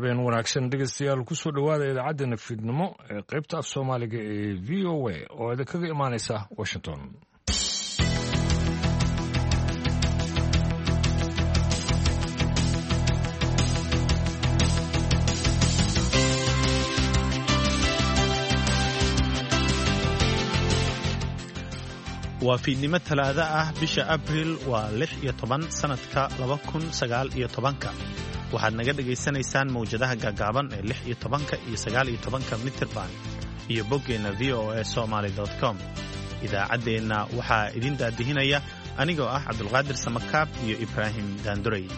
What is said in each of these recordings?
habeen wanaagsan dhegeystayaal kusoo dhowaada idaacaddeena fiidnimo ee qaybta af soomaaliga ee v o a oo idinkaga imaanaysa washington. waa fiidnimo talaado ah bisha abriil waa 16 sanadka 2019 waxaad naga dhagaysanaysaan mawjadaha gaagaaban ee 16 iyo 19 mitirban iyo boggeena voasomali.com. idaacaddeenna waxaa idin daadihinaya anigoo ah cabdulqaadir samakaab iyo ibraahim daanduray.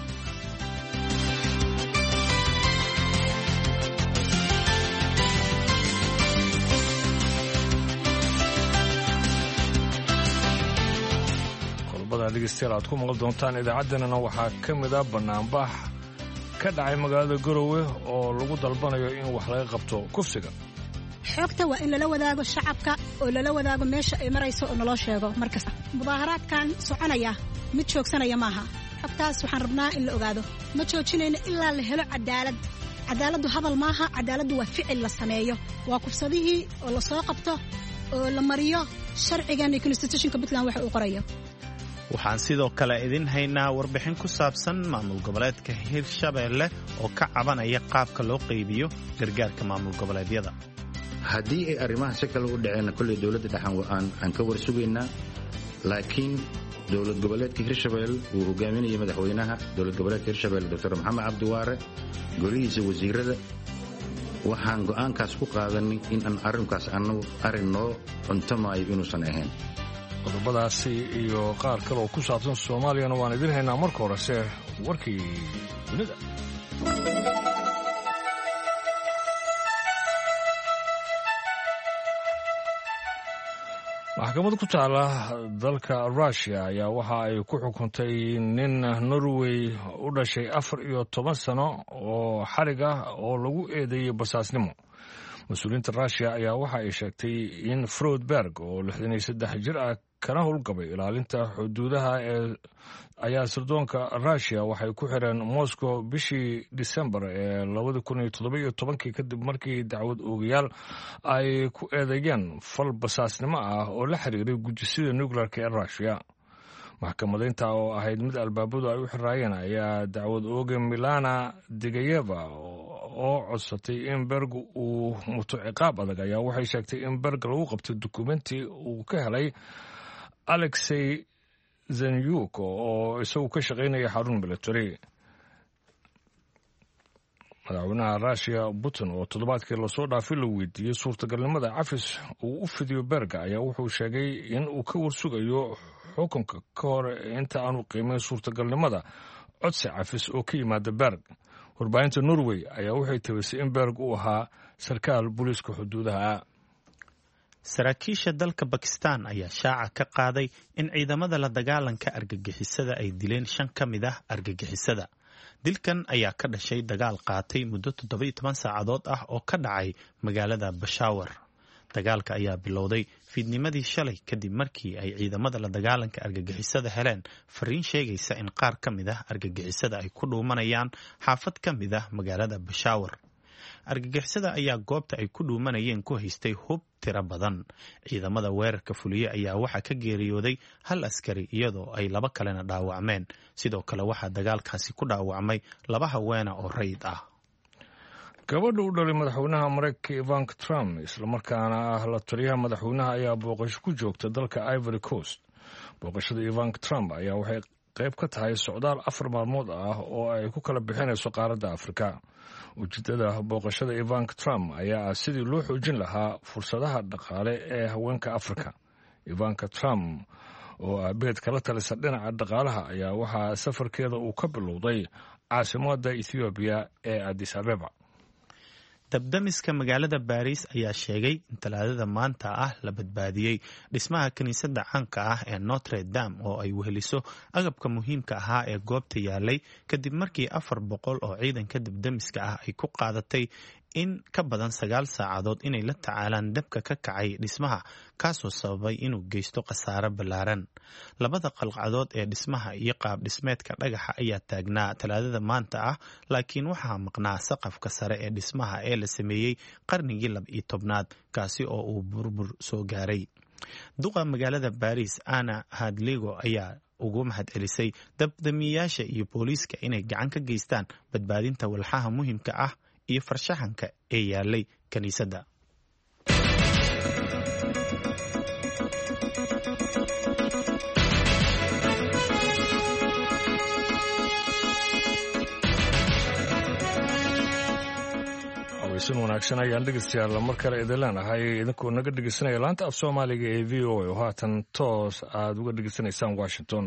dhegeystayaal aad ku maqal doontaan idaacaddeenana waxaa ka mid ah bannaanbax ka dhacay magaalada garowe oo lagu dalbanayo in wax laga qabto kufsiga. xoogta waa in lala wadaago shacabka oo lala wadaago meesha ay marayso oo naloo sheego markasta. mudaaharaadkan soconaya mid joogsanaya maaha. xogtaas waxaan rabnaa in la ogaado. ma joojinayno ilaa la helo cadaalad. cadaaladdu hadal maaha, cadaaladdu waa ficil la sameeyo. waa kufsadihii oo la soo qabto oo la mariyo sharcigan iyo constitutionka Puntland waxa uu qorayo. waxaan sidoo kale idin haynaa warbixin ku saabsan maamul goboleedka Hirshabeelle oo ka cabanaya qaabka loo qaybiyo gargaarka maamul goboleedyada. haddii ay arrimaha si kale u dhaceen kulli dawladda dhaxan aan ka warsugaynaa, laakiin dawlad goboleedka Hirshabeelle uu hogaaminayay madaxweynaha dawlad goboleedka Hirshabeelle Dr. Maxamed Cabdiwaare golihiisa wasiirada waxaan go'aankaas ku qaadanay in aan arrinkaas annagu arrin noo cuntamayo inuusan ahayn. qodobadaasi iyo qaar kale oo ku saabsan Soomaaliyana waan idin haynaa. marka horese warkii dunida. maxkamad ku taala dalka Russia ayaa waxa ay ku xukuntay nin Norway u dhashay 14 sano oo xarig ah oo lagu eedeeyay basaasnimo. mas-uuliyiinta Russia ayaa waxa ay sheegtay in Froedberg oo 63 jir ah kana howlgabay ilaalinta xuduudaha ayaa sirdoonka Russia waxay ku xireen Moscow bishii December ee 2017 kadib markii dacwad oogayaal ay ku eedeeyeen fal basaasnimo ah oo la xiriiray gujisida nuclearka ee Russia. maxkamadaynta oo ahayd mid albaabadu ay u xiraayeen ayaa dacwad ooga Milana Digayeva oo codsatay in Berg uu muto ciqaab adag ayaa waxay sheegtay in Berg lagu qabtay dukumenti uu ka helay Alexei Zenyuk oo isagu ka shaqaynaya xarun military. madaxweynaha Russia Putin oo toddobaadkii lasoo dhaafay la weydiiyey suurtagalnimada cafis uu u fidiyo Berg ayaa wuxuu sheegay in uu ka warsugayo xukunka ka hor inta aanu qiimeyn suurtagalnimada codsi cafis oo ka yimaada Berg. warbaahinta Norway ayaa waxay tabaysay in Berg uu ahaa sarkaal booliiska xuduudaha. saraakiisha dalka Bakistan ayaa shaaca ka qaaday in ciidamada la dagaalanka argagixisada ay dileen 5 ka mid ah argagixisada. dilkan ayaa ka dhashay dagaal qaatay muddo 17 saacadood ah oo ka dhacay magaalada Peshawar. dagaalka ayaa bilowday fiidnimadii shalay kadib markii ay ciidamada la dagaalanka argagixisada heleen fariin sheegaysa in qaar ka mid ah argagixisada ay ku dhuumanayaan xaafad ka mid ah magaalada Peshawar. argagixisada ayaa goobta ay ku dhuumanayeen ku haystay hub tiro badan. ciidamada weerarka fuliye ayaa waxaa ka geeriyooday 1 askari iyadoo ay 2 kalena dhaawacmeen. sidoo kale waxaa dagaalkaasi ku dhaawacmay 2 haweena oo rayid ah. gabadha u dhalay madaxweynaha Mareykanka Ivanka Trump islamarkaana ah la taliyaha madaxweynaha ayaa booqasho ku joogta dalka Ivory Coast. booqashada Ivanka Trump ayaa waxay qayb ka tahay socdaal 4 maalmood ah oo ay ku kala bixinayso qaaradda Afrika. ujeedada booqashada Ivanka Trump ayaa sidii loo xoojin lahaa fursadaha dhaqaale ee haweenka Afrika. Ivanka Trump oo aabaheed kala talisa dhinaca dhaqaalaha ayaa waxaa safarkeeda uu ka bilowday caasimadda Ethiopia ee Addis Ababa. dabdamiska magaalada Paris ayaa sheegay in talaadada maanta ah la badbaadiyey dhismaha kiniisadda caanka ah ee Notre Dame oo ay weheliso agabka muhiimka ahaa ee goobta yaalay kadib markii 400 oo ciidanka dabdamiska ah ay ku qaadatay in ka badan 9 saacadood inay la tacaalaan dabka ka kacay dhismaha kaasoo sababay inuu geysto khasaare ballaaran. Labada qalcadood ee dhismaha iyo qaab dhismeedka dhagaxa ayaa taagnaa Talaadada maanta ah, laakiin waxaa maqnaa saqafka sare ee dhismaha ee la sameeyey qarnigii 12aad kaasi oo uu burbur soo gaaray. Duqa magaalada Paris Anna Hidalgo ayaa ugu mahadcelisay dabdamiyayaasha iyo booliiska inay gacan ka geystaan badbaadinta walxaha muhiimka ah iyo farshaxanka ee yaalay kaniisadda. waysan wanaagsan ayaan dhegeystayaal mar kale idin leenahay idinkoo naga dhegeysanaya laanta af Soomaaliga ee VOA oo haatan toos aad uga dhegeysanaysaan Washington.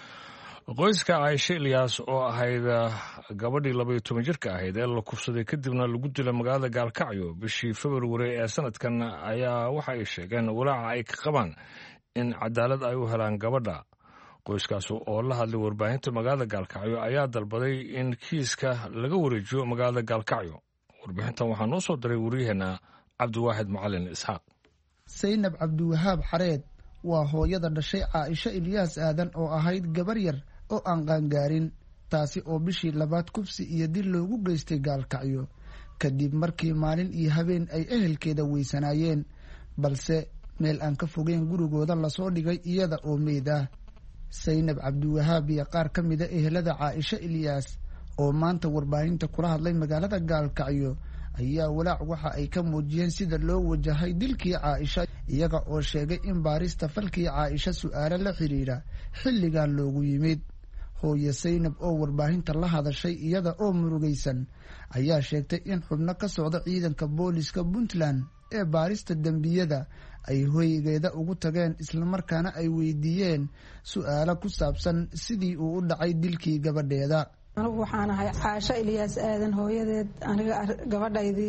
Qoyska Aisha Ilyas oo ahayd gabadhii 12 jirka ahayd ee la kufsaday kadibna lagu dilay magaalada Gaalkacyo bishii February ee sanadkan ayaa waxa ay sheegeen walaaca ay ka qabaan in cadaalad ay u helaan gabadha. Qoyskaas oo la hadlay warbaahinta magaalada Gaalkacyo ayaa dalbaday in kiiska laga wareejiyo magaalada Gaalkacyo. warbixintan waxaa noo soo diray wariyaheena Cabdiwaahid Macalin Isxaaq. Saynab Cabdiwahaab Xareed waa hooyada dhashay Aisha Ilyas Aadan oo ahayd gabar yar oo aan qaangaarin, taasi oo bishii 2 kufsi iyo dil loogu geystay Gaalkacyo kadib markii maalin iyo habeen ay ehelkeeda weysanaayeen, balse meel aan ka fogeyn gurigooda lasoo dhigay iyada oo meyd ah. Saynab Cabdiwahaab iyo qaar ka mid ah ehelada Aisha Ilyas oo maanta warbaahinta kula hadlay magaalada Gaalkacyo ayaa walaac waxa ay ka muujiyeen sida loo wajahay dilkii Aisha, iyaga oo sheegay in baarista falkii Aisha su'aalo la xiriira xilligan loogu yimid. Hooyo Saynab oo warbaahinta la hadashay iyada oo murugaysan ayaa sheegtay in xubno ka socda ciidanka booliska Puntland ee baarista dambiyada ay hoygeeda ugu tageen islamarkaana ay weydiiyeen su'aalo ku saabsan sidii uu u dhacay dilkii gabadheeda. anigu waxaan ahay Aisha Ilyas Aadan hooyadeed. aniga gabadhaydii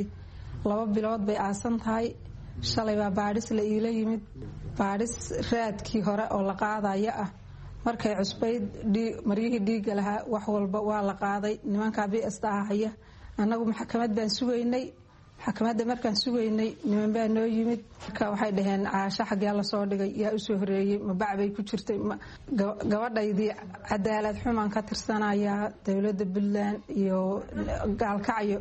2 bilood bay aasan tahay. shalay baa baadhis la iila yimid, baadhis raadkii hore oo la qaadaya ah. markay cusbayd maryihii dhiigga lahaa wax walba waa la qaaday. nimanka BSta ahaya annagu maxkamad baan sugaynay. maxkamadda markaan sugaynay niman baa noo yimid, marka waxay dhaheen Aisha xagee la soo dhigay, yaa u soo horeeyay, ma bacbay ku jirtay. gabadhaydii cadaalad xumaan ka tirsanaya dawladda Puntland iyo Gaalkacyo.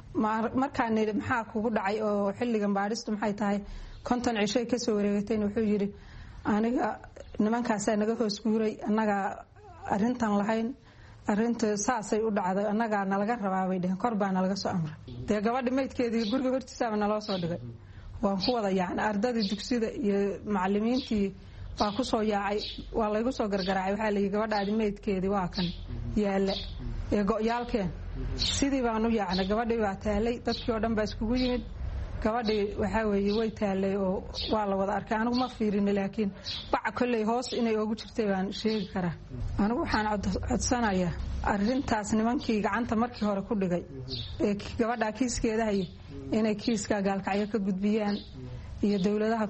markaan nidhi maxaa kugu dhacay oo xilligan baadhistu maxay tahay 50 cishay ka soo wareegatayna wuxuu yidhi aniga nimankaasaa naga hoos guuray, annaga arrintan lahayn, arrinta saasay u dhacday, annagaa nalaga rabaa bay dhaheen, kor baa nalaga soo amray. dee gabadhi maydkeedii guriga hortiisaaba naloo soo dhigay. waan ku wada yaacnay, ardadii dugsida iyo macallimiintii baa ku soo yaacay, waa laygu soo gargaraacay. waxaa layidhi gabadhaadi maydkeedii waa kan yaalla ee go'yaalkeen. sidii baan u yaacnay, gabadhii baa taalay, dadkii oo dhan baa iskugu yimid. gabadhii waxaa weeye way taalay oo waa la wada arkay. anigu ma fiirin, laakiin baca kolley hoos inay oogu jirtay baan sheegi karaa. anigu waxaan codsanayaa arrintaas nimankii gacanta markii hore ku dhigay ee gabadha kiiskeeda hayay inay kiiska Gaalkacyo ka gudbiyaan iyo dawladaha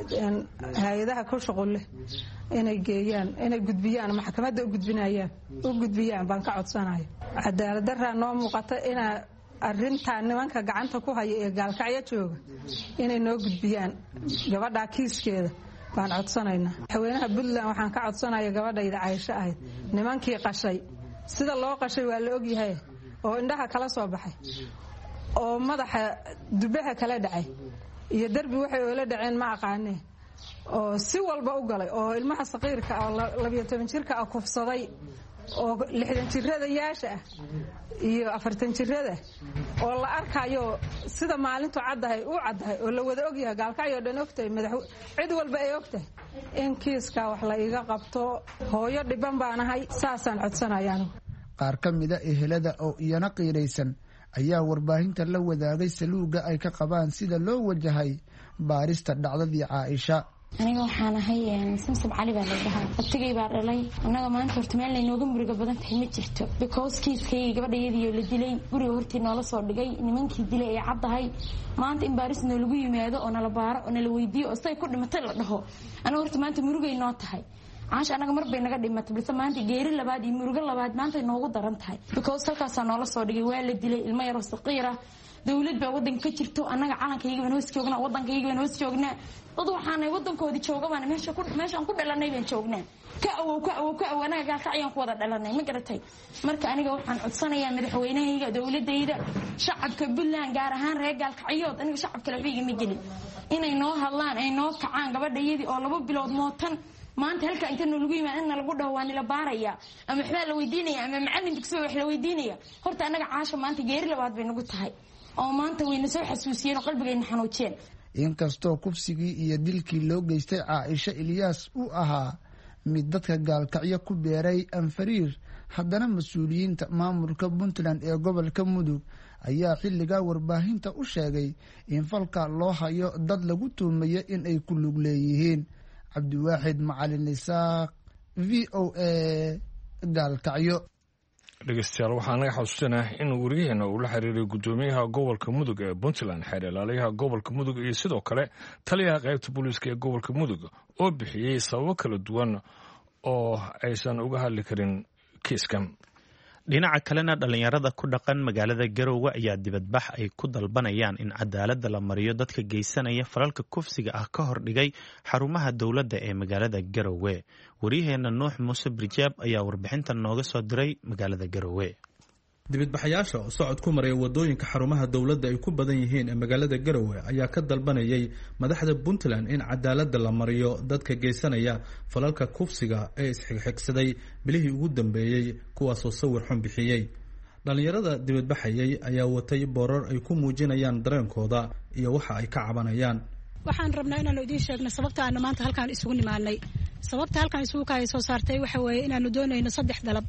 hay'adaha ku shaqo leh inay geeyaan, inay gudbiyaan maxkamadda u gudbiyaan baan ka codsanayaa. cadaalad darra noo muuqata inaa arrintan nimanka gacanta ku haya ee Gaalkacyo jooga inay noo gudbiyaan gabadha kiiskeeda baan codsanaynaa. madaxweynaha Puntland waxaan ka codsanayaa gabadhayda Aisha ahayd nimankii qashay sida loo qashay waa la ogyahay, oo indhaha kala soo baxay, oo madaxa dubaha kala dhacay iyo darbi waxay oola dhaceen ma aqaanee, oo si walba u galay, oo ilmaha saqiirka ah 12 jirka ah kufsaday, oo 60 jirada yaasha ah iyo 40 jirada oo la arkayo sida maalintu caddahay oo la wada ogyahay Gaalkacyo dhan ogtay, cid walba ay ogtay in kiiska wax la iga qabto. hooyo dhiban baan ahay, saasaan codsanayaa. qaar ka mid ah ehelada oo iyana qiiraysan ayaa warbaahinta la wadaagay saluuga ay ka qabaan sida loo wajahay baarista dhacdadii Aisha. aniga waxaan ahay Samsam Cali baa la dhahaa, abtigay baa dhalay. annaga maanta horta meel laynooga muriga badan tahay ma jirto, because kiiskay gabadhayadii la dilay guriga hortii noola soo dhigay, nimankii dilay ay caddahay. maanta in baaris noo lagu yimaado oo nala baaro oo nala weydiiyo oo say ku dhimatay la dhaho, anaga horta maanta murugay noo tahay. Aisha anaga mar bay naga dhimatay, balse maanta geeri labaad iyo murugo labaad maanta noogu daran tahay, because halkaas noola soo dhigay waa la dilay ilmo yar oo saqiir ah, dawlad baa wadanka ka jirto annaga calankayga baan hoos joognaa wadankayga baan hoos joognaa dad waxaanay wadankoodii jooga baan meeshaan ku dhalanay baan joognaa ka awow anaga gaalkacyaan ku wada dhalanay ma garatay marka aniga waxaan codsanayaa madaxweynahayga dawladayda shacabka Puntland gaar ahaan reer gaalkacyood aniga shacabka lafiga ma gelin inay noo hadlaan ay noo kacaan gabadhayadii oo 2 bilood mootan maanta halka inta lagu yimaado in lagu dhawaan la baaraya ama waxba la weydiinaya ama macallin dugsiga wax la weydiinaya horta anaga caasha maanta geeri labaad bay nagu tahay oo maanta wayna soo xasuusiyeen qalbigayna xanuujeen inkastoo kufsigii iyo dilkii loo geystay Caaisha Ilyas uu ahaa mid dadka gaalkacyo ku beeray anfariir haddana mas'uuliyiinta maamulka Puntland ee gobolka Mudug ayaa xilliga warbaahinta u sheegay in falka loo hayo dad lagu tuumayo in ay ku lug leeyihiin Cabdiwaaxid Macalin Isaaq VOA gaalkacyo dhegeystayaal waxaan naga xasuusinaa in wariyaheena uu la xiriiray gudoomiyaha gobolka Mudug ee Puntland xeer ilaaliyaha gobolka Mudug iyo sidoo kale taliyaha qaybta booliiska ee gobolka Mudug oo bixiyay sababo kala duwan oo aysan uga hadli karin kiiskan dhinaca kalena dhalinyarada ku dhaqan magaalada Garowe ayaa dibadbax ay ku dalbanayaan in cadaaladda la mariyo dadka geysanaya falalka kufsiga ah ka hor dhigay xarumaha dawladda ee magaalada Garowe wariyaheena Nuux Muuse Birjaab ayaa warbixintan nooga soo diray magaalada Garowe dibadbaxayaasha oo socod ku maray wadooyinka xarumaha dawladda ay ku badan yihiin ee magaalada Garowe ayaa ka dalbanayay madaxda Puntland in cadaaladda la mariyo dadka geysanaya falalka kufsiga ee isxigxigsaday bilihii ugu dambeeyay kuwaas oo sawir xun bixiyay dhalinyarada dibadbaxayay ayaa watay boorar ay ku muujinayaan dareenkooda iyo waxa ay ka cabanayaan waxaan rabnaa inaan idin sheegno sababta aan maanta halkaan isugu nimaanay sababta halkaan isugu kaay soo saartay waxa weeye inaanu doonayno 3 dalab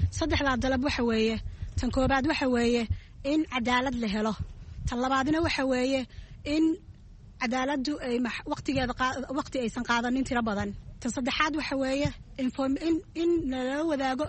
3 dalab waxa weeye tan koobaad waxa weeye in cadaalad la helo tan labaadna waxa weeye in cadaaladdu ay waqti aysan qaadanin tiro badan tan saddexaad waxa weeye in la wadaago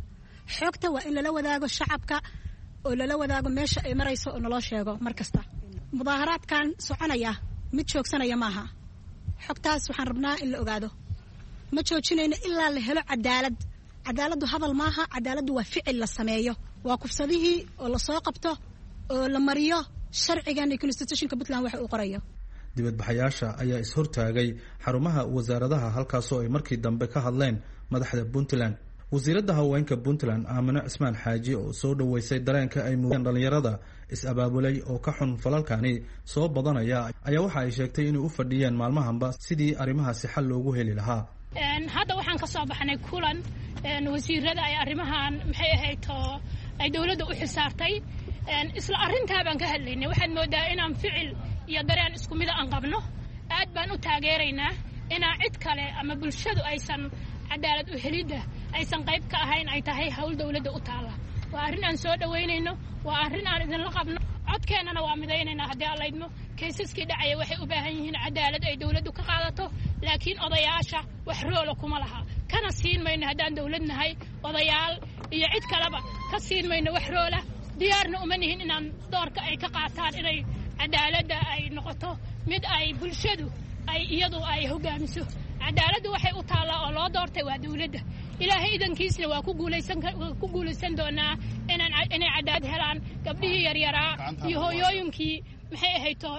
xogta waa in la wadaago shacabka oo la wadaago meesha ay marayso oo naloo sheego markasta mudaaharaadkan soconaya mid joogsanaya maaha xogtaas waxaan rabnaa in la ogaado ma joojinayno ilaa la helo cadaaladdu hadal maaha cadaaladdu waa ficil la sameeyo waa kufsadihii oo la soo qabto oo la mariyo sharcigan iyo constitutionka Puntland waxa uu qorayo dibadbaxayaasha ayaa is hortaagay xarumaha wasaaradaha halkaasoo ay markii dambe ka hadleen madaxda Puntland wasiiradda haweenka Puntland Aamina Cismaan Xaaji oo soo dhaweysay dareenka ay muujiyeen dhalinyarada is abaabulay oo ka xun falalkani soo badanaya ayaa waxa ay sheegtay inay u fadhiyeen maalmahanba sidii arrimahaasi xal loogu heli lahaa hadda waxaan ka soo baxnay kulan wasiirada ay arrimahan maxay ahayd oo ay dawladda u xisaartay isla arrintaa baan ka hadlaynay waxaad moodaa inaan ficil iyo dareen isku mid aan qabno aad baan u taageeraynaa inaan cid kale ama bulshadu aysan cadaalad u helidda aysan qayb ka ahayn ay tahay hawl dawladda u taala waa arrin aan soo dhaweynayno waa arrin aan idinla qabno codkeennana waa midaynaynaa haddii aan laydmo kaysaskii dhacaya waxay u baahan yihiin cadaalad ay dawladdu ka qaadato laakiin odayaasha wax roola kuma laha kana siin mayno haddaan dawlad nahay odayaal iyo cid kaleba ka siin mayno wax roola diyaarna uma nihin inaan doorka ay ka qaataan inay cadaaladda ay noqoto mid ay bulshadu ay iyadu ay hogaamiso cadaaladdu waxay u taallaa oo loo doortay waa dawladda ilaahay idankiisna waa ku guulaysan doonaa inay cadaalad helaan gabdhihii yaryaraa iyo hooyooyinkii maxay ahayto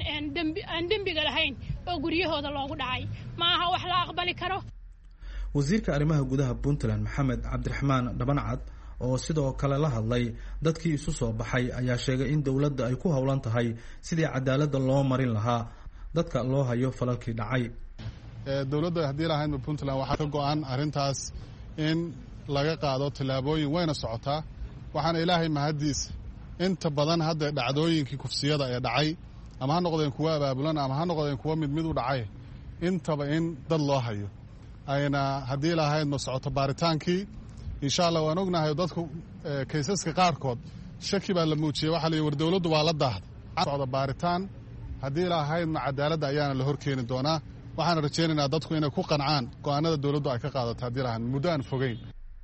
aan dembiga lahayn oo guryahooda loogu dhacay ma aha wax la aqbali karo wasiirka arrimaha gudaha Puntland Maxamed Cabdiraxmaan Dhabancad oo sidoo kale la hadlay dadkii isu soo baxay ayaa sheegay in dawladda ay ku howlan tahay sidii cadaaladda loo marin lahaa dadka loo hayo falalkii dhacay dawladda haddii lahaydba Puntland waxaa ka go'an arrintaas in laga qaado tallaabooyin wayna socotaa waxaana ilaahay mahadiis inta badan hadda dhacdooyinkii kufsiyada ee dhacay ama ha noqdeen kuwa abaabulan ama ha noqdeen kuwa mid u dhacay intaba in dad loo hayo ayna haddii lahaydma socoto baaritaankii insha Allah waan ognahay dadku kaysaska qaarkood shaki baa la muujiyay waxa la war dawladdu waa la daahday socdo baaritaan haddii lahaydma cadaaladda ayaana la horkeeni doonaa waxaan rajaynaynaa dadku inay ku qancaan go'aanada dawladdu ay ka qaadato haddii lahayd muddo aan fogeyn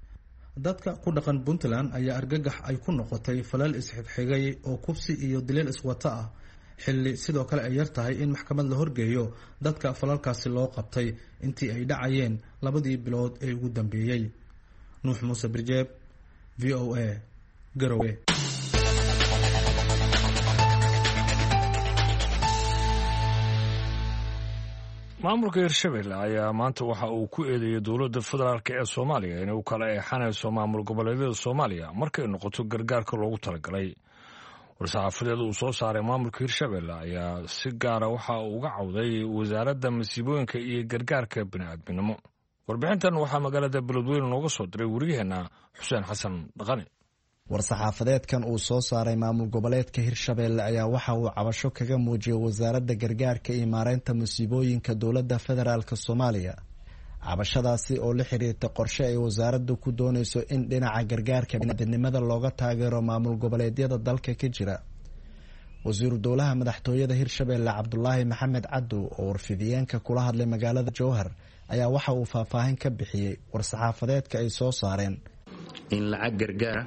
dadka ku dhaqan Puntland ayaa argagax ay ku noqotay falal isxigxigay oo kufsi iyo dilal iswata ah xilli sidoo kale ay yar tahay in maxkamad la horgeeyo dadka falalkaasi loo qabtay intii ay dhacayeen 2 bilood ee ugu dambeeyay Nuux Muuse Birjaab VOA Garowe maamulka hirshabelle ayaa maanta waxa uu ku eedeeyey dowladda federaalk ee soomaaliya inay u kala eexanayso maamul goboleedyada soomaaliya markay noqoto gargaarka loogu talagalay war-saxaafadeed uu soo saaray maamulka hirshabelle ayaa si gaara waxa uu uga cawday wasaaradda masiibooyinka iyo gargaarka bini'aadminimo. warbixintan waxaa magaalada beledweyne nooga soo diray wariyaheenna xuseen xasan dhaqani. war-saxaafadeedkan uu soo saaray maamul goboleedka hirshabelle ayaa waxa uu cabasho kaga muujiyey wasaaradda gargaarka iyo maareynta musiibooyinka dowladda federaalk soomaaliya. cabashadaasi oo la xiriirta qorshe ay wasaaraddu ku doonayso in dhinaca gargaarka bini'aadamnimada looga taageero maamul goboleedyada dalka ka jira. wasiiru dowlaha madaxtooyada hirshabelle cabdulaahi maxamed cadow oo warfidiyeenka kula hadlay magaalada jowhar ayaa waxa uu faahfaahin ka bixiyey war-saxaafadeedka ay soo saareen. in lacag gargaara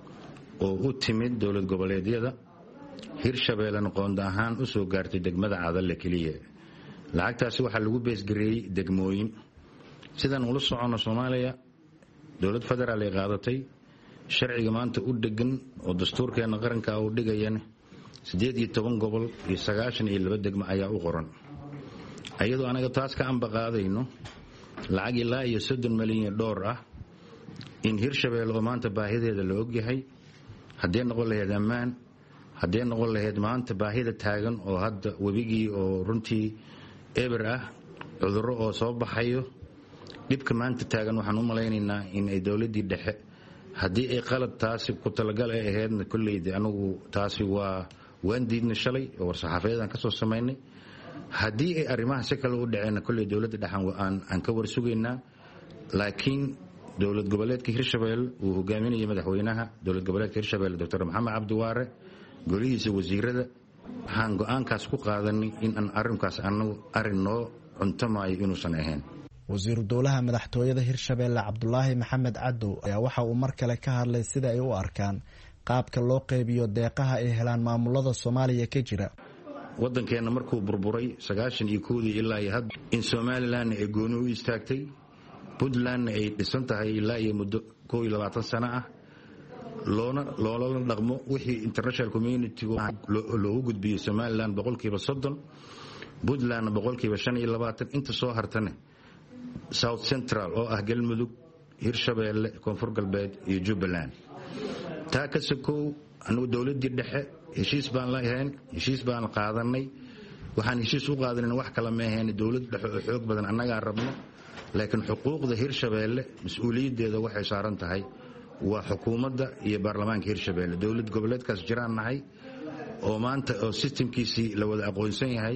oo u timid dowlad goboleedyada hirshabellena qoonda ahaan u soo gaartay degmada cadalle keliya. lacagtaasi waxaa lagu beesgareeyey degmooyin. sidaan ula soconno soomaaliya dowlad federaal ay qaadatay sharciga maanta u dhegan oo dastuurkeena qaranka uu dhigayana 18 gobol iyo 92 degmo ayaa u qoran. ayadoo anaga taas ka ambaqaadayno lacag ilaa iyo 30 milyan dollar ah in hirshabelle oo maanta baahideeda la ogyahay haddii noqon lahayd ammaan haddii noqon lahayd maanta baahida taagan oo hadda webigii oo runtii eber ah cudurro oo soo baxayo dhibka maanta taagan waxaan u malaynaynaa in ay dowladdii dhexe haddii ay qalad taasi ku talagal ay ahaydna kolleyda anagu taasi waan diidnay shalay oo war-saxaafadeed aan ka soo samaynay. haddii ay arrimaha si kale u dhaceenna kolley dowladda dhexan aan ka warsugaynaa. laakiin dowlad goboleedka hirshabelle uu hogaaminayay madaxweynaha dowlad goboleedka hirshabelle dr maxamed cabdiwaare golihiisa wasiirada waxaan go-aankaas ku qaadanay in aan arrinkaas anagu arrin noo cuntamayo inuusan ahayn. wasiiru dowlaha madaxtooyada hirshabelle cabdulaahi maxamed cadow ayaa waxa uu mar kale ka hadlay sida ay u arkaan qaabka loo qeybiyo deeqaha ay helaan maamulada soomaaliya ka jira. waddankeenna markuu burburay 91 ilaa iyo hadda in somalilandna ay gooni u istaagtay puntlandna ay dhisan tahay ilaa iyo muddo 21 sano ah loolala dhaqmo wixii international community loogu gudbiyey somaliland 30%, puntlandna 25%, inta soo hartane south central oo ah galmudug hirshabelle koonfur galbeed iyo jubbaland. taa ka sokow anugu dowladdii dhexe heshiis baan la ahayn heshiis baan qaadanay. waxaan heshiis u qaadanayna wax kale ma ahayn dowlad dhexe oo xoog badan annagaa rabno. laakiin xuquuqda hirshabelle mas-uuliyaddeeda waxay saaran tahay waa xukuumadda iyo baarlamaanka hirshabelle. dowlad goboleedkaas jiraan nahay oo maanta oo sistamkiisii la wada aqoonsan yahay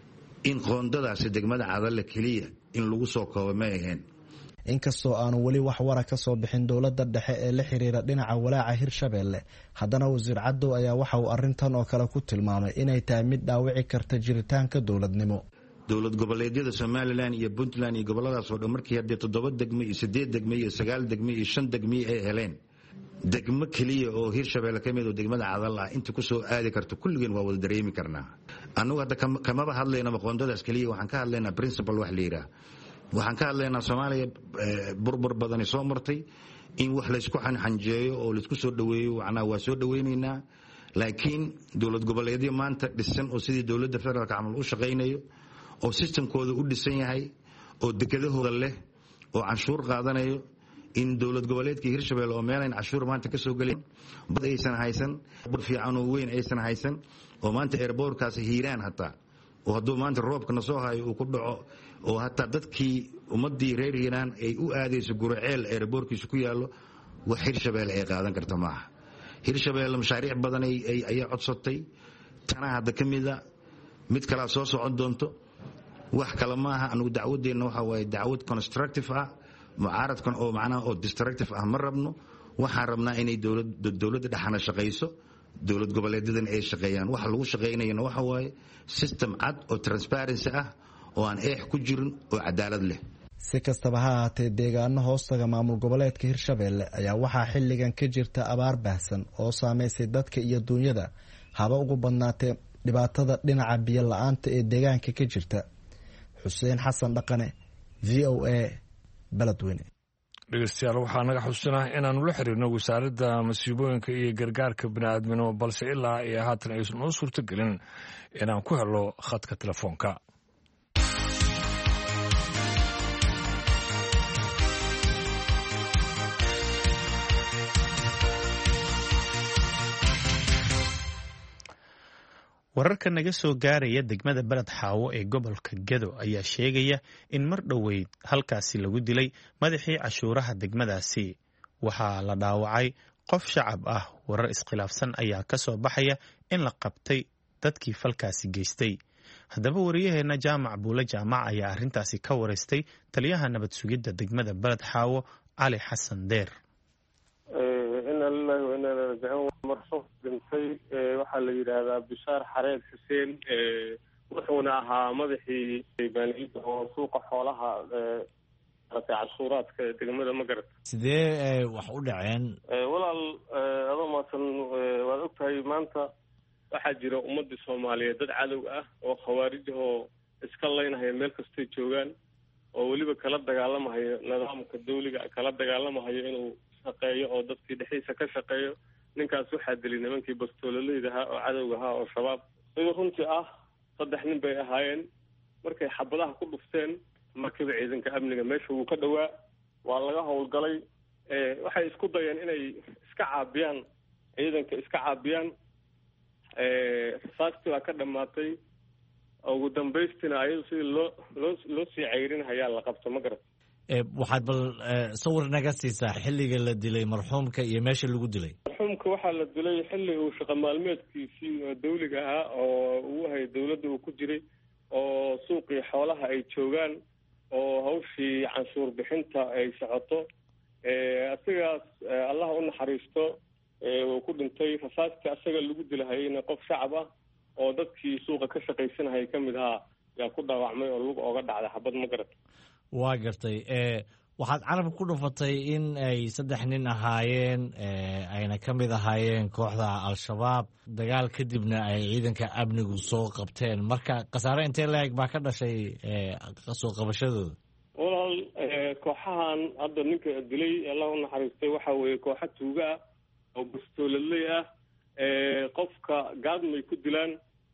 in qoondadaasi degmada cadalle keliya in lagu soo koobo ma ahayn. inkastoo aanu weli wax wara ka soo bixin dowladda dhexe ee la xiriira dhinaca walaaca hirshabelle haddana wasiir cadow ayaa waxa uu arrintan oo kale ku tilmaamay inay tahay mid dhaawici karta jiritaanka dowladnimo. dowlad goboleedyada somaliland iyo puntland iyo goboladaas oo dhan markii haddee 7 degmo iyo 8 degmo iyo 9 degmo iyo 5 degmo ay heleen degmo keliya oo hirshabelle ka mid oo degmada cadal ah inta ku soo aadi karto kulligeen waa wada dareemi karnaa. annagu hadda kamaba hadlaynaba qoondadaas keliya waxaan ka hadlaynaa principal wax la yidhaah. waxaan ka hadlaynaa soomaaliya burbur badani soo martay in wax laysku xanxanjeeyo oo laysku soo dhaweeyo macnaha waa soo dhaweynaynaa. laakiin dowlad goboleedyo maanta dhisan oo sidii dowladda federaalka camal u shaqaynayo oo sistamkooda u dhisan yahay oo dekedahooda leh oo canshuur qaadanayo in dowlad goboleedkii hirshabelle oo meelayn canshuur maanta ka soo gelin bad aysan haysan bad fiican oo weyn aysan haysan oo maanta airbortkaas hiiraan hataa oo hadduu maanta roobkana soo hayo uu ku dhaco oo hataa dadkii ummaddii reer hiiraan ay u aadayso guraceel airbortkiisu ku yaallo wax hirshabelle ay qaadan karta maaha. hirshabelle mashaariic badan ayaa codsatay tana hadda ka mida mid kalaa soo socon doonto. wax kale maaha anugu dacwadeenna waxa waaye dacwad constructive ah mucaaradkan oo macnaha oo destructive ah ma rabno. waxaan rabnaa inay dowladda dhexana shaqayso dowlad goboleedyadan ay shaqeeyaan. waxa lagu shaqaynayana waxa waaye system cad oo transparency ah oo aan eex ku jirin oo cadaalad leh. si kastaba ha ahaatee deegaano hoostaga maamul goboleedka hirshabelle ayaa waxaa xilligan ka jirta abaar baahsan oo saameysay dadka iyo duunyada haba ugu badnaatee dhibaatada dhinaca biyo la-aanta ee deegaanka ka jirta. xuseen xasan dhaqane v o a beledweyne. dhegeystayaal waxaa naga xusinah inaanu la xiriirno wasaaradda masiibooyinka iyo gargaarka bini'aadminimo balse ilaa iyo haatan aysan noo suurto gelin inaan ku helo khadka telefoonka. wararka naga soo gaaraya degmada beled xaawo ee gobolka Gedo ayaa sheegaya in mar dhoweyd halkaasi lagu dilay madaxii cashuuraha degmadaasi waxaa la dhaawacay qof shacab ah. warar iskhilaafsan ayaa ka soo baxaya in la qabtay dadkii falkaasi geystay. haddaba wariyaheena Jaamac Buule Jaamac ayaa arrintaasi ka wareystay taliyaha nabad sugidda degmada beled xaawo Cali Xasan Deer. marxuum dhintay waxaa la yidhaahdaa Bishaar Xareed Xuseen wuxuuna ahaa madaxii baaniyada oo suuqa xoolaha cashuuraadka degmada Magarat. sidee wax u dhaceen walaal adoo maasan waad ogtahay maanta waxaa jira ummadii Soomaaliyeed dad cadow ah oo khawaarij oo iska leynaya meel kastay joogaan oo waliba kala dagaalamaya nidaamka dawliga kala dagaalamaya inuu shaqeeyo oo dadkii dhexdiisa ka shaqeeyo. ninkaas waxaa dilay nimankii bastoololeyda ahaa oo cadowga ahaa oo shabaab sidoo runtii ah 3 nin bay ahaayeen. markay xabadaha ku dhufteen markiiba ciidanka amniga meesha uu ka dhawaa waa laga howlgalay. waxay isku dayeen inay iska caabiyaan ciidanka iska caabiyaan faasti waa ka dhamaatay. ugu dambaystina ayadu sidii loo sii ceyrinhayaa la qabto Magarat. waxaad bal sawir naga siisaa xilliga la dilay marxuumka iyo meesha lagu dilay. marxuumka waxaa la dilay xilli uu shaqo maalmeedkiisii dawliga ahaa oo uu hayay dawladda uu ku jiray oo suuqii xoolaha ay joogaan oo hawshii canshuur bixinta ay socoto. asigaas Allah u naxariisto uu ku dhintay. rasaastii asaga lagu dilahayna qof shacab ah oo dadkii suuqa ka shaqaysanayay kamid ahaa yaa ku dhaawacmay oo lug ooga dhacday xabad Magarat. waa gartay waxaad carab ku dhufatay in ay 3 nin ahaayeen ayna ka mid ahaayeen kooxda al-shabaab dagaal kadibna ay ciidanka amnigu soo qabteen. marka khasaare intee leeg baa ka dhashay soo qabashadooda? walaal kooxahan hadda ninka dilay Allah u naxariistay waxa weeye kooxa tuuga ah oo bastoololey ah. qofka gaadmay ku dilaan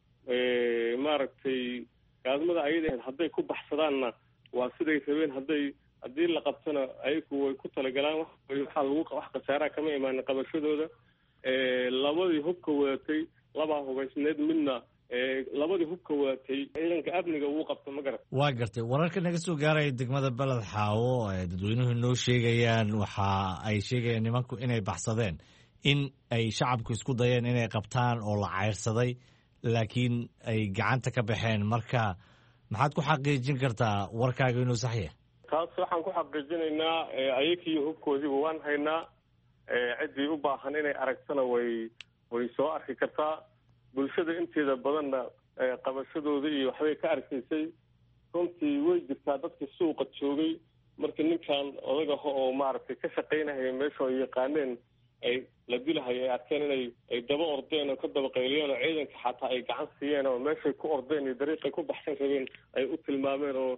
maaragtay gaadmada ayada hadday ku baxsadaanna waa siday rabeen. haddii la qabtana ayagu way ku talagalaan waxaa lagu wax khasaaraha kama imaanin qabashadooda. labadii hubka wadatay labaa hubaysneed midna labadii hubka wadatay ciidanka amniga uu qabto Magarat. waa gartay wararka naga soo gaaraya degmada beled xaawo dadweynuhu noo sheegayaan waxa ay sheegayaan nimanku inay baxsadeen in ay shacabku isku dayeen inay qabtaan oo la cayrsaday laakiin ay gacanta ka baxeen. marka maxaad ku xaqiijin kartaa warkaaga inuu sax yahay? taas waxaan ku xaqiijinaynaa ayakii hubkoodiiba waan haynaa. ciddii u baahan inay aragtana way soo arki kartaa. bulshada inteeda badanna qabashadooda iyo waxbay ka arkaysay. runtii way jirtaa dadka suuqa joogay markii ninkan odagaha oo maaragtay ka shaqaynahaya meesha ay yaqaaneen ay la dilahay ay arkeen inay daba ordeen oo ka daba qayliyeen oo ciidanka xataa ay gacan siiyeen oo meeshay ku ordeen iyo dariiqay ku baxsan rabeen ay u tilmaameen oo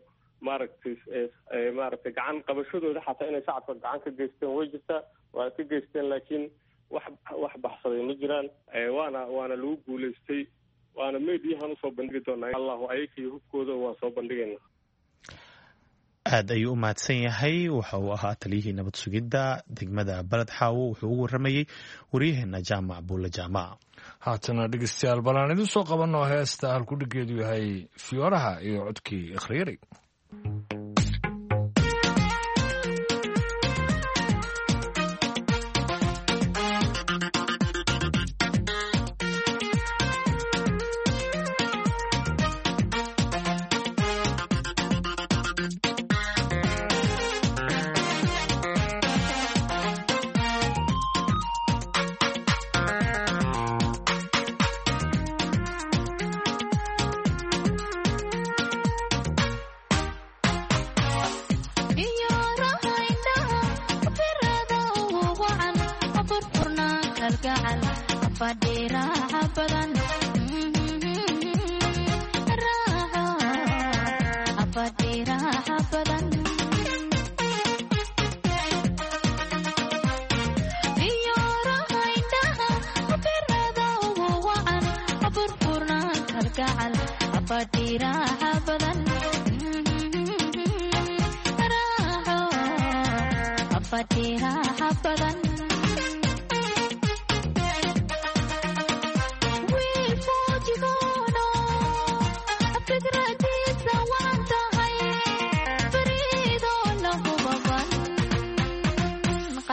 maaragtay gacan qabashadooda xataa inay shacabka gacan ka geysteen way jirtaa. waa ka geysteen laakiin wax baxsaday ma jiraan. waana lagu guulaystay. waana meediyahan usoo bandhigi doonaa allahu ayakii hubkooda waan soo bandhigayna. aad ayuu u mahadsan yahay. waxa uu ahaa taliyihii nabad sugidda degmada beled xaawo wuxuu ugu waramayey wariyaheena Jaamac Buule Jaamac. haatana dhegeystayaal balaan idin soo qabanno heesta halkudhigeedu yahay Fiyooraha iyo codkii Ikhriiri. Wiil foojigo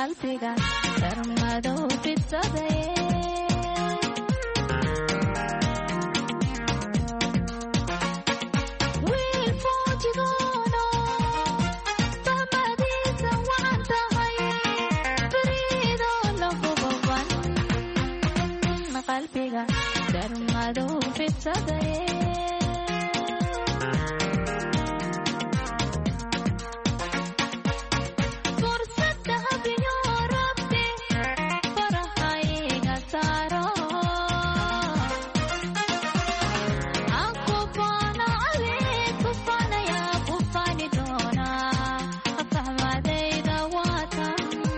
qalbiga darmado fidsaday qalbiga darmado fidsaday fursada habiyo rabbi farahayga saaro aku bana adeeg ku fanaya ku fani doona fahmadayda waatan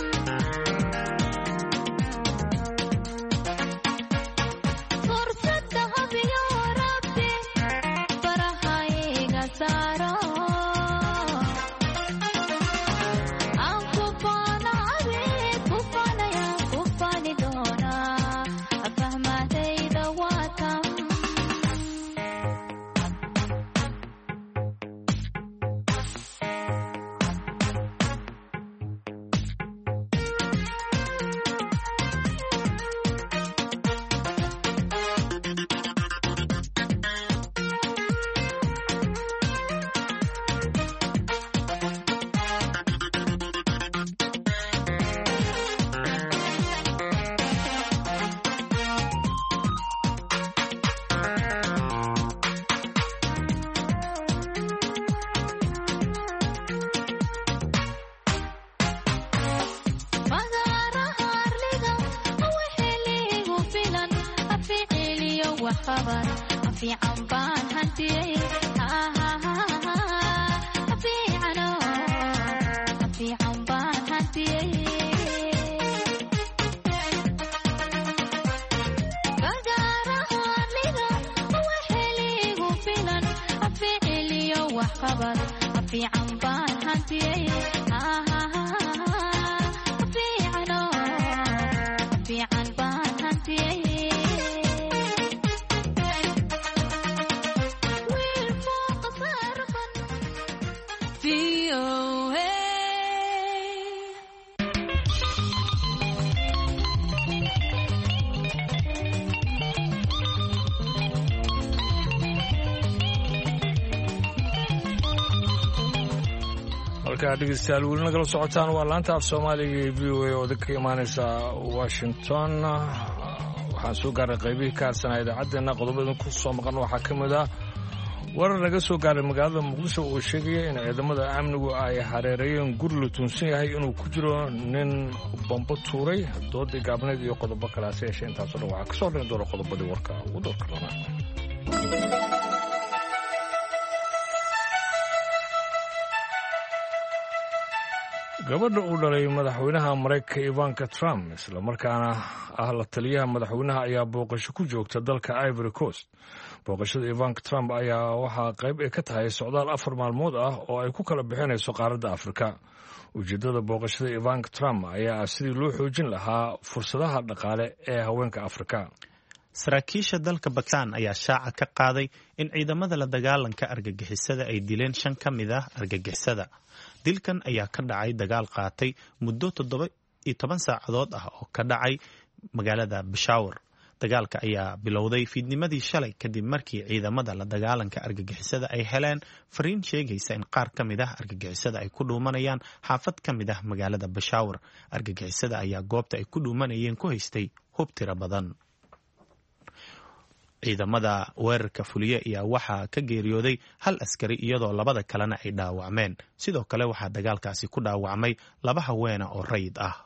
خبر في عنبان هدي في عنبان هدي بقارها لنا وحلي وفلن في علي وخبر في عنبان هدي في عنبان هدي halkaa dhegeystayaal weli nagala socotaan waa laanta af soomaaliga ee v o a oo ka imaaneysa washington waxaan soo gaaray qaybihii ka harsanaa idaacaddeenna qodobadan ku soo maqan waxaa ka mid ah warar laga soo gaaray magaalada muqdisho oo sheegaya in ciidamada amnigu ay hareereeyeen guri la tuunsan yahay inuu ku jiro nin bombo tuuray doodii gaabneed iyo qodobo kale hase yeeshee intaasoo dhan waxaa ka soo dhin doona qodobadii warka ugu doorka doonaa gabadha uu dhalay madaxweynaha maraykanka ivanka trump islamarkaana ah la taliyaha madaxweynaha ayaa booqasho ku joogta dalka ivory coast booqashada ivanka trump ayaa waxaa qayb ay ka tahay socdaal 4 maalmood ah oo ay ku kala bixinayso qaaradda afrika ujeeddada booqashada ivanka trump ayaa ah sidii loo xoojin lahaa fursadaha dhaqaale ee haweenka afrika saraakiisha dalka bakistan ayaa shaaca ka qaaday in ciidamada la dagaalanka argagixisada ay dileen 5 ka mid ah argagixisada dilkan ayaa ka dhacay dagaal qaatay muddo 17 saacadood ah oo ka dhacay magaalada Peshawar dagaalka ayaa bilowday fiidnimadii shalay kadib markii ciidamada la dagaalanka argagixisada ay heleen fariin sheegaysa in qaar ka mid ah argagixisada ay ku dhuumanayaan xaafad ka mid ah magaalada Peshawar argagixisada ayaa goobta ay ku dhuumanayeen ku haystay hub tiro badan ciidamada weerarka fuliye ayaa waxaa ka geeriyooday 1 askari iyadoo 2 kalena ay dhaawacmeen sidoo kale waxaa dagaalkaasi ku dhaawacmay 2 haweena oo rayid ah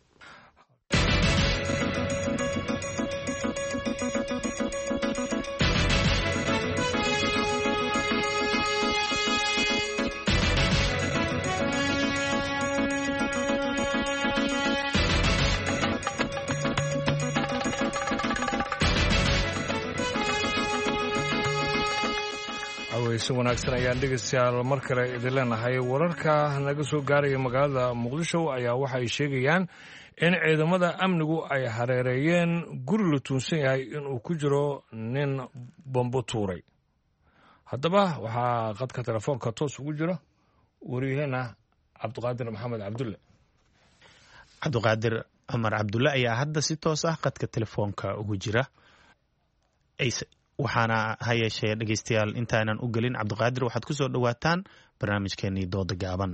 si wanaagsan ayaan dhegeystayaal mar kale idin leenahay wararka naga soo gaaraya magaalada muqdisho ayaa waxa ay sheegayaan in ciidamada amnigu ay hareereeyeen guri la tuunsan yahay inuu ku jiro nin bombo tuuray haddaba waxaa qadka telefoonka toos ugu jira wariyaheenna cabdiqaadir maxamed cabdulle cabdiqaadir cumar cabdulle ayaa hadda si toos ah qadka telefoonka ugu jira waxaana ha yeeshee dhegeystayaal intaanan u gelin cabdiqaadir waxaad ku soo dhowaataan barnaamijkeenii dooda gaaban.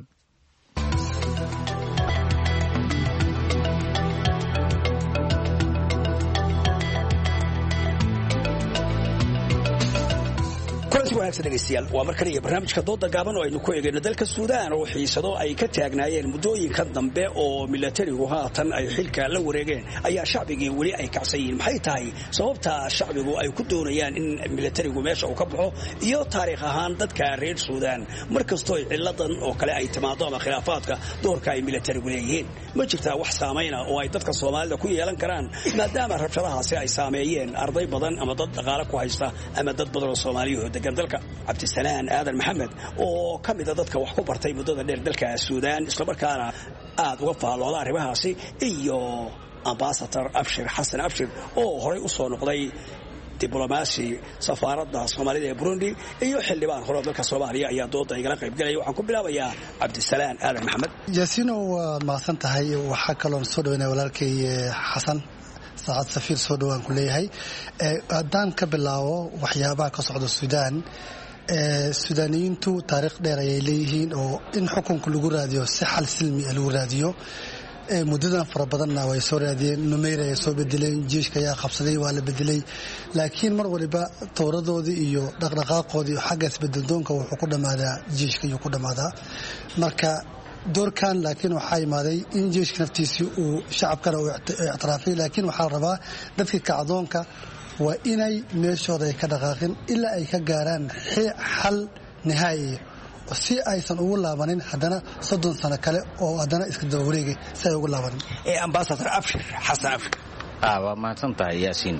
degeystayaal waa mar kale iyo barnaamijka dooda gaaban oo aynu ku eegayno dalka Suudaan oo xiisado ay ka taagnaayeen muddooyinka dambe oo militarigu haatan ay xilka la wareegeen ayaa shacbigii weli ay kacsan yihiin. maxay tahay sababta shacbigu ay ku doonayaan in militarigu meesha uu ka baxo iyo taariikh ahaan dadka reer Suudaan markastoo ciladan oo kale ay timaado ama khilaafaadka doorka ay militarigu leeyihiin ma jirtaa wax saameyna oo ay dadka Soomaalida ku yeelan karaan maadaama rabshadahaasi ay saameeyeen arday badan ama dad dhaqaale ku haysta ama dad badan oo Soomaaliyeed degan dalka. cabdisalaan aadan maxamed oo ka mid a dadka wax ku bartay muddada dheer dalka Suudaan isla markaana aad uga faallooda arrimahaasi iyo ambassador Abshir Xasan Abshir oo horey u soo noqday diblomaasi safaaradda Soomaalida ee Burundi iyo xildhibaan hore dalka Soomaaliya ayaa dooda igala qayb galay. waxaan ku bilaabayaa cabdisalaan aadan maxamed. Yaasino waa mahadsan tahay. waxaa kaloo soo dhaweynay walaalkay Xasan saacad safiir soo dhawaan ku leeyahay. haddaan ka bilaabo waxyaabaha ka socda Suudaan, Suudaaniyiintu taariikh dheer ayay leeyihiin oo in xukunka lagu raadiyo si xal silmi ah lagu raadiyo. muddadan fara badanna way soo raadiyeen. Numeyr ay soo bedeleen, jeeshka ayaa qabsaday, waa la bedelay. laakiin mar waliba towradoodii iyo dhaqdhaqaaqoodii iyo xagga isbedeldoonka wuxuu ku dhammaadaa jeeshka ayuu ku dhammaadaa. marka doorkan laakiin waxaa imaaday in jeeshka naftiisii uu shacabkana uu ictiraafay. laakiin waxaa la rabaa dadka kacdoonka waa inay meeshooda ay ka dhaqaaqin ilaa ay ka gaaraan xal nihaayi si aysan ugu laabanin haddana 30 sano kale oo haddana iska daba wareegay si ay ugu laabanin. ambassador Abshir Xasan Abshir. waa mahadsantahay Yaasiin.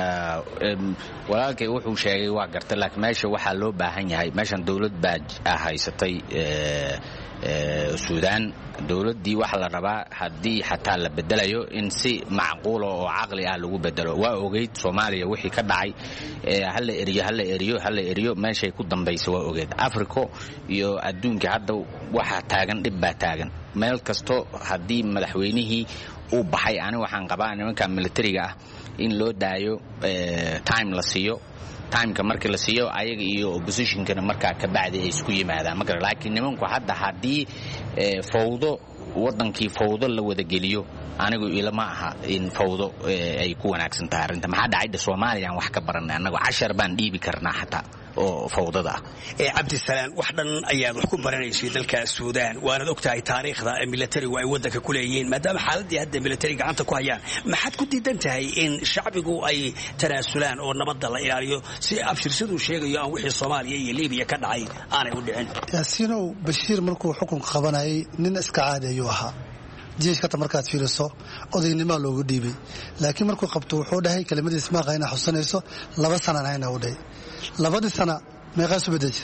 walaalkay wuxuu sheegay waa gartay, laakiin meesha waxaa loo baahan yahay meeshan dawlad baa haysatay Suudaan. dawladdii waxaa la rabaa haddii xataa la bedelayo in si macquula oo caqli ah lagu bedelo. waa ogeyd Soomaaliya wixii ka dhacay, hala eriyo meeshay ku dambaysa waa ogeyd. Afrika iyo adduunka hadda waxaa taagan dhib baa taagan meel kasto. haddii madaxweynihii uu baxay, ani waxaan qabaa nimanka militariga ah in loo daayo time la siiyo. timeka markii la siiyo ayaga iyo oppositionkana markaa ka bacdi ay isku yimaadaan magara. laakiin nimanku hadda haddii fawdo wadankii fawdo la wada geliyo, anigu ilama aha in fawdo ay ku wanaagsan tahay arrinta. maxaa dhacayda Soomaaliya wax ka baranay anagu 10 baan dhiibi karnaa xataa oo fawdada ah. cabdisalaan wax dhan ayaad wax ku baranaysay dalka Suudaan, waanaad ogtahay taariikhda militarigu ay wadanka ku leeyihiin. maadaama xaaladii hadda militari gacanta ku hayaan, maxaad ku diidan tahay in shacbigu ay tanaasulaan oo nabadda la ilaaliyo si Abshir siduu sheegayo aan wixii Soomaaliya iyo Liibiya ka dhacay aanay u dhicin? Yaasiinow, Bashiir markuu xukunka qabanayay nin iska caadi ayuu ahaa. jeeshka markaad fiiriso odaynimo loogu dhiibay, laakiin markuu qabto wuxuu dhahay kelimadiis ma qayna xusanayso 2 sano ayna u dhahay. 2 sano meeqa soo bedeshay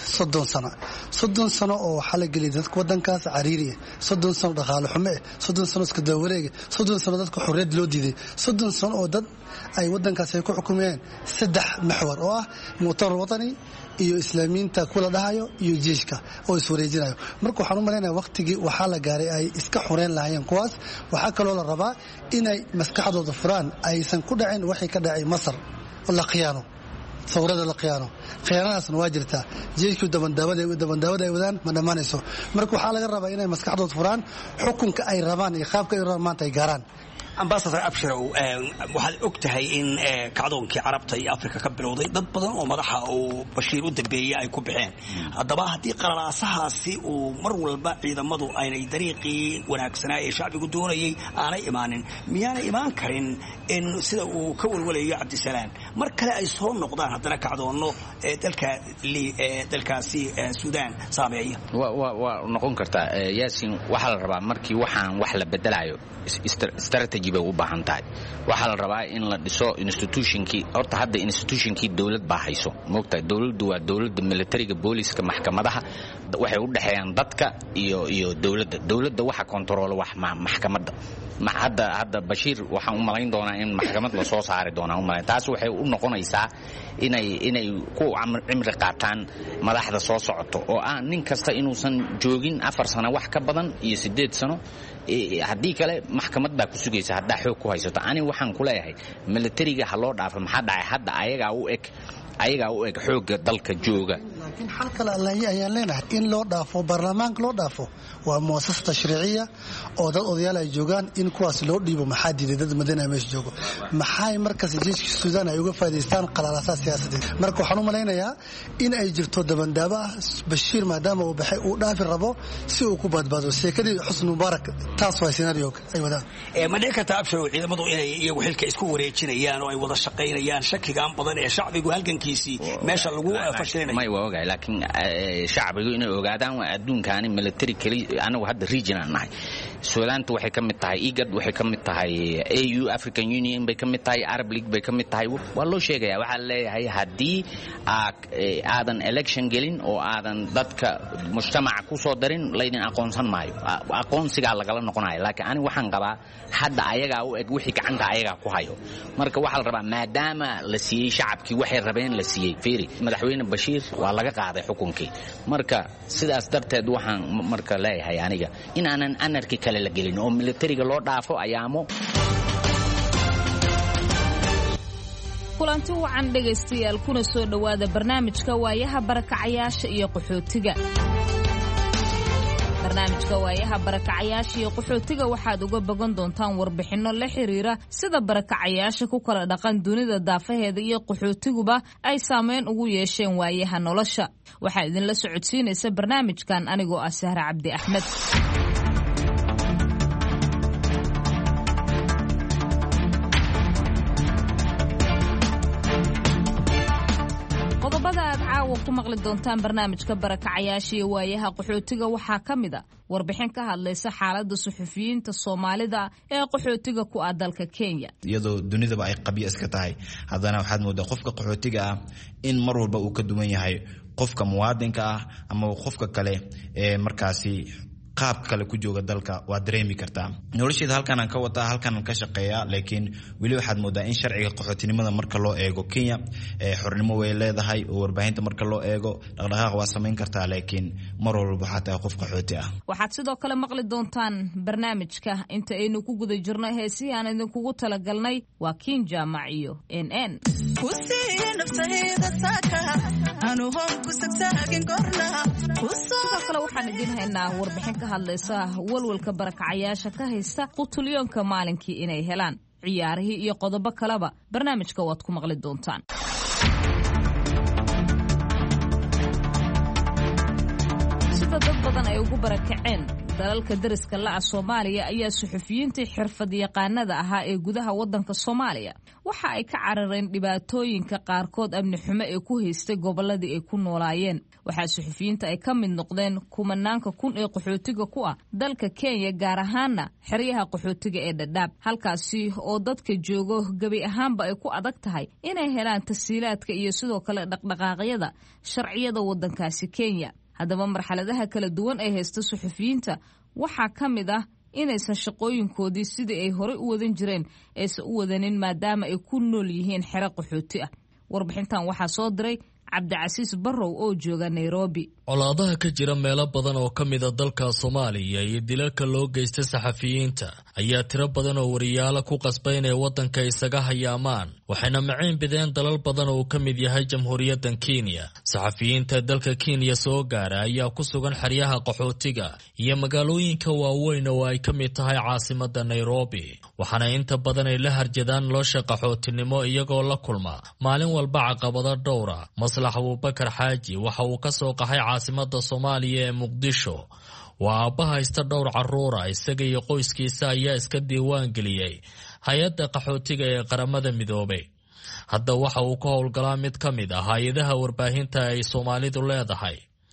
30 sano oo xal gali dadka wadankaas cariiri 30 sano dhaqaale xumo 30 sano iska dawareeg 30 sano dadka xorriyad loo diiday 30 sano oo dad ay wadankaas ay ku xukumeen 3 maxwar oo ah mu'tamar wadani iyo islaamiinta kula dhahayo iyo jeeshka oo is wareejinayo. marka waxaan u maleynayaa waqtigii waxa la gaaray ay iska xoreen lahaayeen kuwaas. waxa kaloo la rabaa inay maskaxdooda furaan aysan ku dhacin waxay ka dhacay Masar oo la khiyaano ثورة القيانو خيانات واجرتها جيشك دبندابة ودان ما دمانيسو مركو حالة الربا إنay maskaxdood furaan xukunka ay rabaan iyo qaabka ay rabaan maanta ay gaaraan. ambassador Abshir waxaad ogtahay in kacdoonkii carabta iyo Afrika ka bilowday dad badan oo madaxa oo Bashiir u dambeeyay ay ku bixeen. haddaba haddii qalalaasahaasi uu mar walba ciidamadu aynay dariiqii wanaagsanaa ee shacbigu doonayay aanay imaanin, miyaanay imaan karin in sida uu ka walwalayo cabdisalaan mar kale ay soo noqdaan haddana kacdoonno dalkaasi Suudaan saameeya? waa noqon kartaa Yaasiin. waxaa la rabaa markii waxaan wax la bedelayo strategy strategy bay u baahan tahay waxaa la rabaa in la dhiso institutionkii horta hadda institutionkii dawlad baa hayso moogtahay dawladdu waa dawladda militariga booliska maxkamadaha waxay u dhaxeeyaan dadka iyo dawladda waxa control wax maxkamadda hadda Bashiir waxaan u malayn doonaa in maxkamad la soo saari doonaa taas waxay u noqonaysaa inay ku cimri qaataan madaxda soo socoto oo nin kasta inuusan joogin 4 sano wax ka badan iyo 8 sano haddii kale maxkamad baa ku sugaysa hadda xoog ku haysato ani waxaan ku leeyahay militariga ha loo dhaafo maxaa dhacay hadda ayaga u eg xooga dalka jooga laakiin xal kale ayaan leenahay in loo dhaafo baarlamaanka loo dhaafo waa muasasa tashriiciya oo dad odayaal ay joogaan in kuwaas loo dhiibo maxaa diiday dad madana meesha joogo maxay markaas jeeshka Suudaan ay uga faa'iideystaan qalalaasa siyaasadeed marka waxaan u malaynayaa in ay jirto dabandaaba Bashiir maadaama uu baxay uu dhaafi rabo si uu ku badbaado sheekadii Xusni Mubaarak taas waa scenario ay wadaan ma dhici kartaa abshow ciidamadu inay iyagu xilka isku wareejinayaan oo ay wada shaqaynayaan shakigaan badan ee shacbigu halgankiisii meesha lagu fashilinayo may waa ogaay laakiin shacbigu inay ogaadaan waa adduunkaani military kali anagu hadda regional nahay Suudaanta waxay ka mid tahay IGAD waxay ka mid tahay AU African Union bay ka mid tahay Arab League bay ka mid tahay waa loo sheegaya waxa leeyahay hadii aadan election gelin oo aadan dadka mujtamaca ku soo darin leedin aqoonsan maayo aqoonsiga lagala noqonayo laakiin ani waxaan qabaa hadda ayaga u eg wixii gacanta ayaga ku hayo marka waxa la rabaa maadaama la siiyay shacabkii waxay rabeen la siiyay fiiri madaxweyne Bashiir waa laga qaaday xukunkii marka sidaas darteed waxaan marka leeyahay aniga in aanan anarki kale la gelin oo militariga loo dhaafo ayaamo kulanti wacan dhagaystayaal kuna soo dhawaada barnaamijka waayaha barakacayaasha iyo qaxootiga barnaamijka waayaha barakacayaasha iyo qaxootiga waxaad uga bogan doontaan warbixino la xiriira sida barakacayaasha ku kala dhaqan dunida daafaheeda iyo qaxootiguba ay saameyn ugu yeesheen waayaha nolosha waxaa idinla socodsiinaysa barnaamijkan anigoo ah Sahra Cabdi Axmed ku maqli doontaan barnaamijka barakacayaasha iyo waayaha qaxootiga waxaa ka mid ah warbixin ka hadlaysa xaaladda suxufiyiinta Soomaalida ee qaxootiga ku ah dalka Kenya iyadoo dunidaba ay qabiyo iska tahay haddana waxaad moodaa qofka qaxootiga ah in mar walba uu ka duwan yahay qofka muwaadinka ah ama qofka kale ee markaasi qaab kale ku jooga dalka waa dareemi kartaa nolosheeda halkan aan ka wataa halkan aan ka shaqeeyaa laakiin weli waxaad moodaa in sharciga qaxootinimada marka loo eego Kenya xornimo way leedahay oo warbaahinta marka loo eego dhaqdhaqaaq waa sameyn kartaa laakiin mar walba waxaa tahay qof qaxooti ah waxaad sidoo kale maqli doontaan barnaamijka inta aynu ku guda jirno heesihii aan idinkugu talagalnay waa King Jaamac iyo NN sidoo kale waxaan idin haynaa warbixin ka hadlaysa walwalka barakacayaasha ka haysta qutulyoonka maalinkii inay helaan ciyaarihii iyo qodobo kaleba barnaamijka waad ku maqli doontaan sida dad badan ay ugu barakaceen dalalka dariska la Soomaaliya ayaa suxufiyiintii xirfadiyaqaanada ahaa ee gudaha wadanka Soomaaliya waxa ay ka carareen dhibaatooyinka qaarkood amni xumo ee ku haystay goboladii ay ku noolaayeen waxa suxufiyiinta ay ka mid noqdeen kumanaanka kun ee qaxootiga ku ah dalka Kenya gaar ahaanna xeryaha qaxootiga ee Dadaab halkaasi oo dadka joogo gabi ahaanba ay ku adag tahay inay helaan tasiilaadka iyo sidoo kale dhaqdhaqaaqyada sharciyada wadankaasi Kenya haddaba marxaladaha kala duwan ee haysta suxufiyiinta waxaa ka mid ah inaysan shaqooyinkoodii sidii ay horey u wadan jireen aysan u wadanin maadaama ay ku nool yihiin xero qaxooti ah warbixintan waxaa soo diray Cabdicasiis Barrow oo jooga Nairobi colaadaha ka jira meelo badan oo ka mid ah dalka Soomaaliya iyo dilalka loo geystay saxafiyiinta ayaa tiro badan oo wariyaal ku qasbay inay wadanka isaga hayaamaan waxayna maceen bideen dalal badan oo ka mid yahay Jamhuuriyadda Kenya saxafiyiinta dalka Kenya soo gaara ayaa ku sugan xeryaha qaxootiga iyo magaalooyinka waaweyn oo ay ka mid tahay caasimadda Nairobi waxaana inta badan ay la harjadaan nolosha qaxootinimo iyagoo la kulma maalin walba caqabado dhowr ah Maslax Abubakar Xaaji waxa uu ka soo qaxay caasimadda Soomaaliya ee Muqdisho waa aabba haysta dhowr carruur ah isaga iyo qoyskiisa ayaa iska diiwaan geliyay hay'adda qaxootiga ee qaramada midoobay hadda waxa uu ka howlgalaa mid ka mid ah hay'adaha warbaahinta ay Soomaalidu leedahay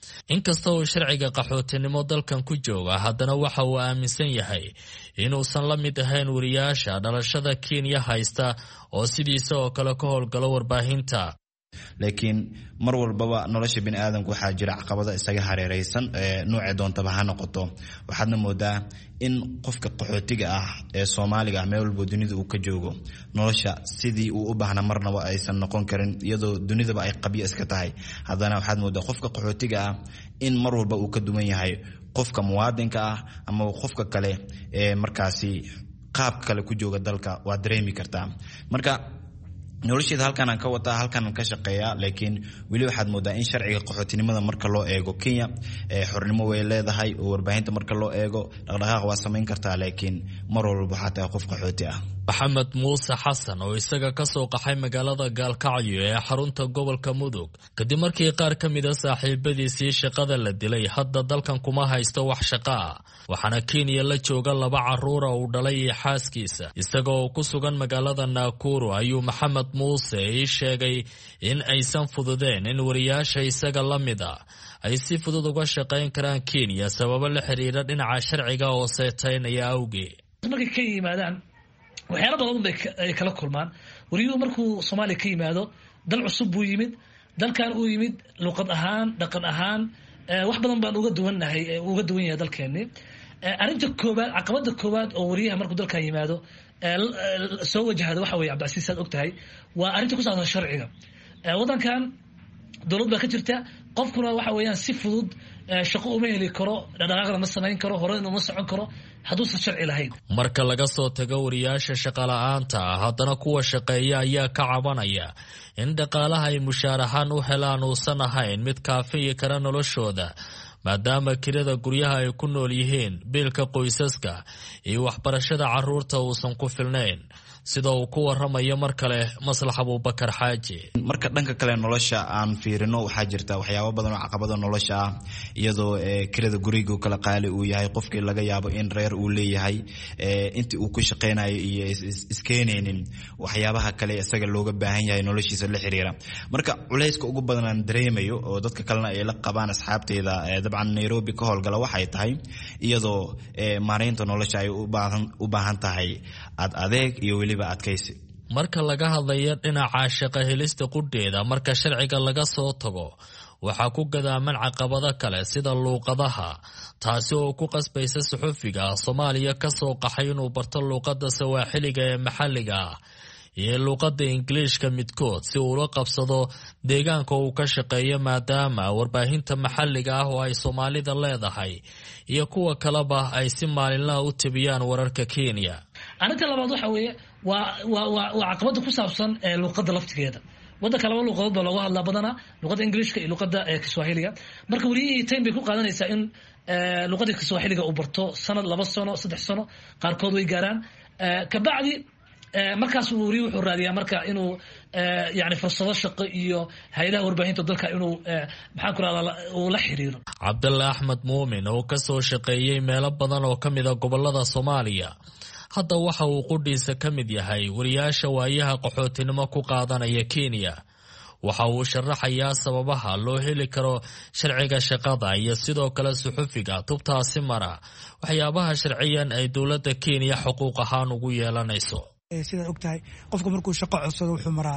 inkasta uu sharciga qaxootinimo dalkan ku jooga haddana waxa uu aaminsan yahay inuusan la mid ahayn wariyaasha dhalashada Kenya haysta oo sidiisa oo kale ka howlgalo warbaahinta. laakiin mar walbaba nolosha bini'aadamku waxaa jira caqabado isaga hareeraysan nooca doontaba ha noqoto. waxaadna moodaa in qofka qaxootiga ah ee Soomaaliga ah meel walba dunida uu ka joogo nolosha sidii uu u baahna marnaba aysan noqon karin iyadoo dunidaba ay qabyo iska tahay. haddana waxaad moodaa qofka qaxootiga ah in mar walba uu ka duwan yahay qofka muwaadinka ah ama qofka kale ee markaasi qaab kale ku jooga dalka waa dareemi kartaa. marka nolosheeda halkan aan ka wataa halkan aan ka shaqeeyaa laakiin weli waxaad moodaa in sharciga qaxootinimada marka loo eego Kenya xornimo way leedahay oo warbaahinta marka loo eego dhaqdhaqaaq waa samayn kartaa laakiin mar walba waxaa tahay qof qaxooti ah. Maxamed Muuse Xasan oo isaga ka soo qaxay magaalada Gaalkacyo ee xarunta gobolka Mudug kadib markii qaar ka mid ah saaxiibadiisii shaqada la dilay hadda dalkan kuma haysto wax shaqo ah waxaana Kenya la jooga 2 carruur oo uu dhalay iyo xaaskiisa isagoo ku sugan magaalada Nakuru ayuu Maxamed Muuse sheegay in aysan fududeen in wariyaasha isaga la mid ah ay si fudud uga shaqayn karaan Kenya sababo la xiriira dhinaca sharciga oo seetaynaya awgeed. markay ka yimaadaan waxyaalo badan ay kala kulmaan wariyuhu markuu Soomaaliya ka yimaado dal cusub buu yimid dalkan uu yimid luqad ahaan dhaqan ahaan wax badan baan uga duwan yahay dalkeennii. arrinta koobaad caqabada koobaad oo wariyaha markuu dalkan yimaado soo wajahada waxa weeye Cabdicasiis aad ogtahay waa arrinta ku saabsan sharciga. wadankan dowlad baa ka jirta qofkuna waxa weeyaan si fudud shaqo uma heli karo dhaqdhaqaaqna ma samayn karo horena uma socon karo hadduusan sharci lahayn. marka laga soo tago wariyaasha shaqo la'aanta haddana kuwa shaqeeya ayaa ka cabanaya in dhaqaalaha ay mushaar ahaan u helaan uusan ahayn mid kaafiyi kara noloshooda maadaama kirada guryaha ay ku nool yihiin biilka qoysaska iyo waxbarashada carruurta uusan ku filnayn sida uu ku waramayo mar kale Maslax Abuubakar Xaaji. marka dhanka kale nolosha aan fiirino waxaa jirta waxyaabo badan oo caqabado nolosha ah iyadoo kirada guriga kala qaali uu yahay qofkii laga yaabo in reer uu leeyahay intii uu ku shaqeynayo iyo iskeeneenin waxyaabaha kale isaga looga baahan yahay noloshiisa la xiriira. marka culayska ugu badan aan dareemayo oo dadka kalena ay la qabaan asxaabteeda dabcan Nairobi ka howlgala waxay tahay iyadoo maareynta nolosha ay u baahan tahay adeeg iyo adkaysi. marka laga hadlayo dhinaca shaqo helista qudheeda marka sharciga laga soo tago waxaa ku gadaaman caqabado kale sida luuqadaha taasi oo ku qasbaysa suxufiga Soomaaliya ka soo qaxay inuu barto luuqadda Sawaaxiliga ee maxalliga ah iyo luuqadda Ingiriiska midkood si uu la qabsado deegaanka uu ka shaqeeyo maadaama warbaahinta maxalliga ah oo ay Soomaalida leedahay iyo kuwa kaleba ay si maalinlaha u tabiyaan wararka Kenya. arrinta labaad waxa weeye waa caqabada ku saabsan luqadda laftigeeda. wadanka laba luqadood baa looga hadlaa badanaa luqadda Ingiriiska iyo luqadda Kiswahiliga. marka wariyihii time bay ku qaadanaysaa in luqadda Kiswahiliga uu barto sanad 2 sano 3 sano qaarkood way gaaraan kabacdi markaas uu wariyuhu wuxuu raadiyaa marka inuu yani fursado shaqo iyo hay'adaha warbaahinta dalka inuu maxaan ku raadaa uu la xiriiro. Cabdulla Axmed Muumin oo ka soo shaqeeyay meelo badan oo kamid ah gobolada Soomaaliya hadda waxa uu qudhiisa ka mid yahay wariyaasha waayaha qaxootinimo ku qaadanaya Kenya. waxa uu sharaxayaa sababaha loo heli karo sharciga shaqada iyo sidoo kale suxufiga tubtaasi mara waxyaabaha sharciyan ay dowladda Kenya xuquuq ahaan ugu yeelanayso. sida ogtahay qofka markuu shaqo codsado wuxuu maraa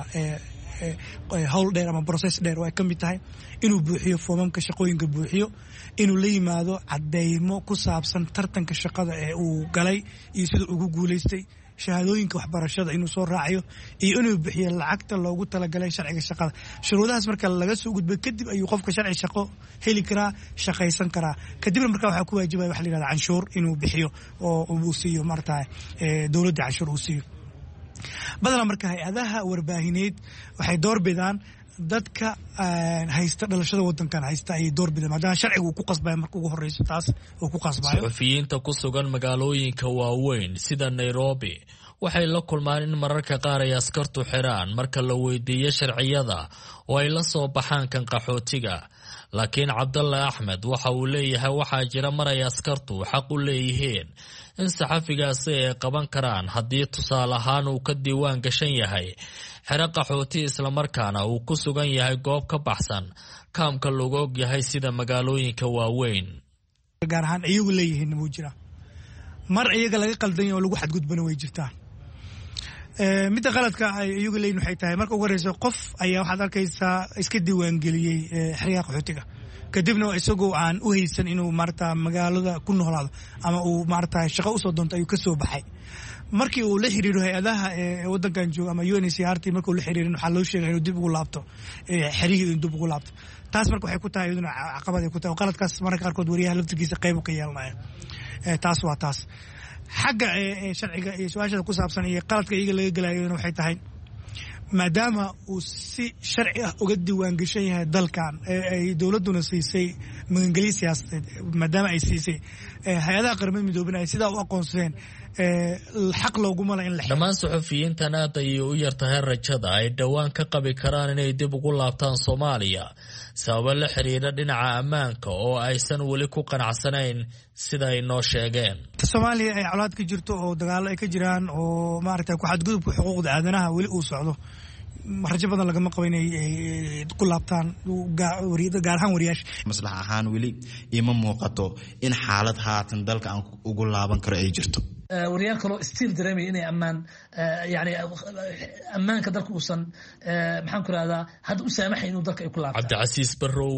hawl dheer ama process dheer oo ay ka mid tahay inuu buuxiyo foomamka shaqooyinka buuxiyo inuu la yimaado cadeymo ku saabsan tartanka shaqada ee uu galay iyo sida ugu guulaystay shahaadooyinka waxbarashada inuu soo raaciyo iyo inuu bixiyo lacagta loogu talagalay sharciga shaqada. shuruudahaas marka laga soo gudbo kadib ayuu qofka sharci shaqo heli karaa shaqaysan karaa kadibna marka waxaa ku waajibaya waxa la yidhahdaa canshuur inuu bixiyo oo uu siiyo maaragtay dowladda canshuur uu siiyo. badanaa marka hay-adaha warbaahineed waxay doorbidaan dadka haysta dhalashada wadankan haysta ayay doorbidaan maadaama sharciga uu ku qasbayo marka ugu horeyso taas uu ku qasbayo. suxufiyiinta ku sugan magaalooyinka waaweyn sida Nairobi waxay la kulmaan in mararka qaar ay askartu xiraan marka la weydiiyo sharciyada oo ay la soo baxaan kan qaxootiga. laakiin Cabdulla Axmed waxa uu leeyahay waxaa jira mar ay askartu xaq u leeyihiin in saxafigaasi ay qaban karaan haddii tusaale ahaan uu ka diiwaan gashan yahay xero qaxooti isla markaana uu ku sugan yahay goob ka baxsan kaamka lagu og yahay sida magaalooyinka waaweyn. gaar ahaan iyagu leeyihiin wuu jiraa mar iyaga laga qaldan yahay oo lagu xadgudbana way jirtaa. midda qaladka ay iyagu leeyihiin waxay tahay marka ugu horeysa qof ayaa waxaad arkaysaa iska diiwaangeliyey xeryaha qaxootiga kadibna isagoo aan u haysan inuu maarata magaalada ku noolaado ama uu maarata shaqo usoo doonto ayuu ka soo baxay. markii uu la xiriiro hay-adaha wadankan jooga ama UNHCR markii uu la xiriirin waxaa loo sheegay inuu dib ugu laabto xerihii inuu dib ugu laabto. taas marka waxay ku tahay iyaduna caqabad ay ku tahay qaladkaas mararka qaarkood wariyaha laftigiisa qayb ka yeelanaya. taas waa taas xagga sharciga iyo su'aasha ku saabsan iyo qaladka iyaga laga galayo waxay tahay maadaama uu si sharci ah uga diiwaan gashan yahay dalkan ay dawladuna siisay magangelyo siyaasadeed maadaama ay siisay hay-adaha qaramada midoobay ay sidaa u aqoonsadeen xaq looguma laha in la dhammaan suxufiyiintan aad ayay u yartahay rajada ay dhowaan ka qabi karaan inay dib ugu laabtaan Soomaaliya sababo la xiriira dhinaca ammaanka oo aysan weli ku qanacsanayn sida ay noo sheegeen. Soomaaliya ay colaad ka jirto oo dagaalo ay ka jiraan oo maaragtay ku xadgudubka xuquuqda aadanaha weli uu socdo rajo badan lagama qabo inay ku laabtaan gaar ahaan wariyaasha. maslax ahaan weli ima muuqato in xaalad haatan dalka aan ugu laaban karo ay jirto. wariyaal kaloo stiil dareemaya inay ammaan yani ammaanka dalka uusan maxaan ku rahdaa hadda u saamaxay inuu dalka ay ku laabtaan. Cabdicasiis Barrow,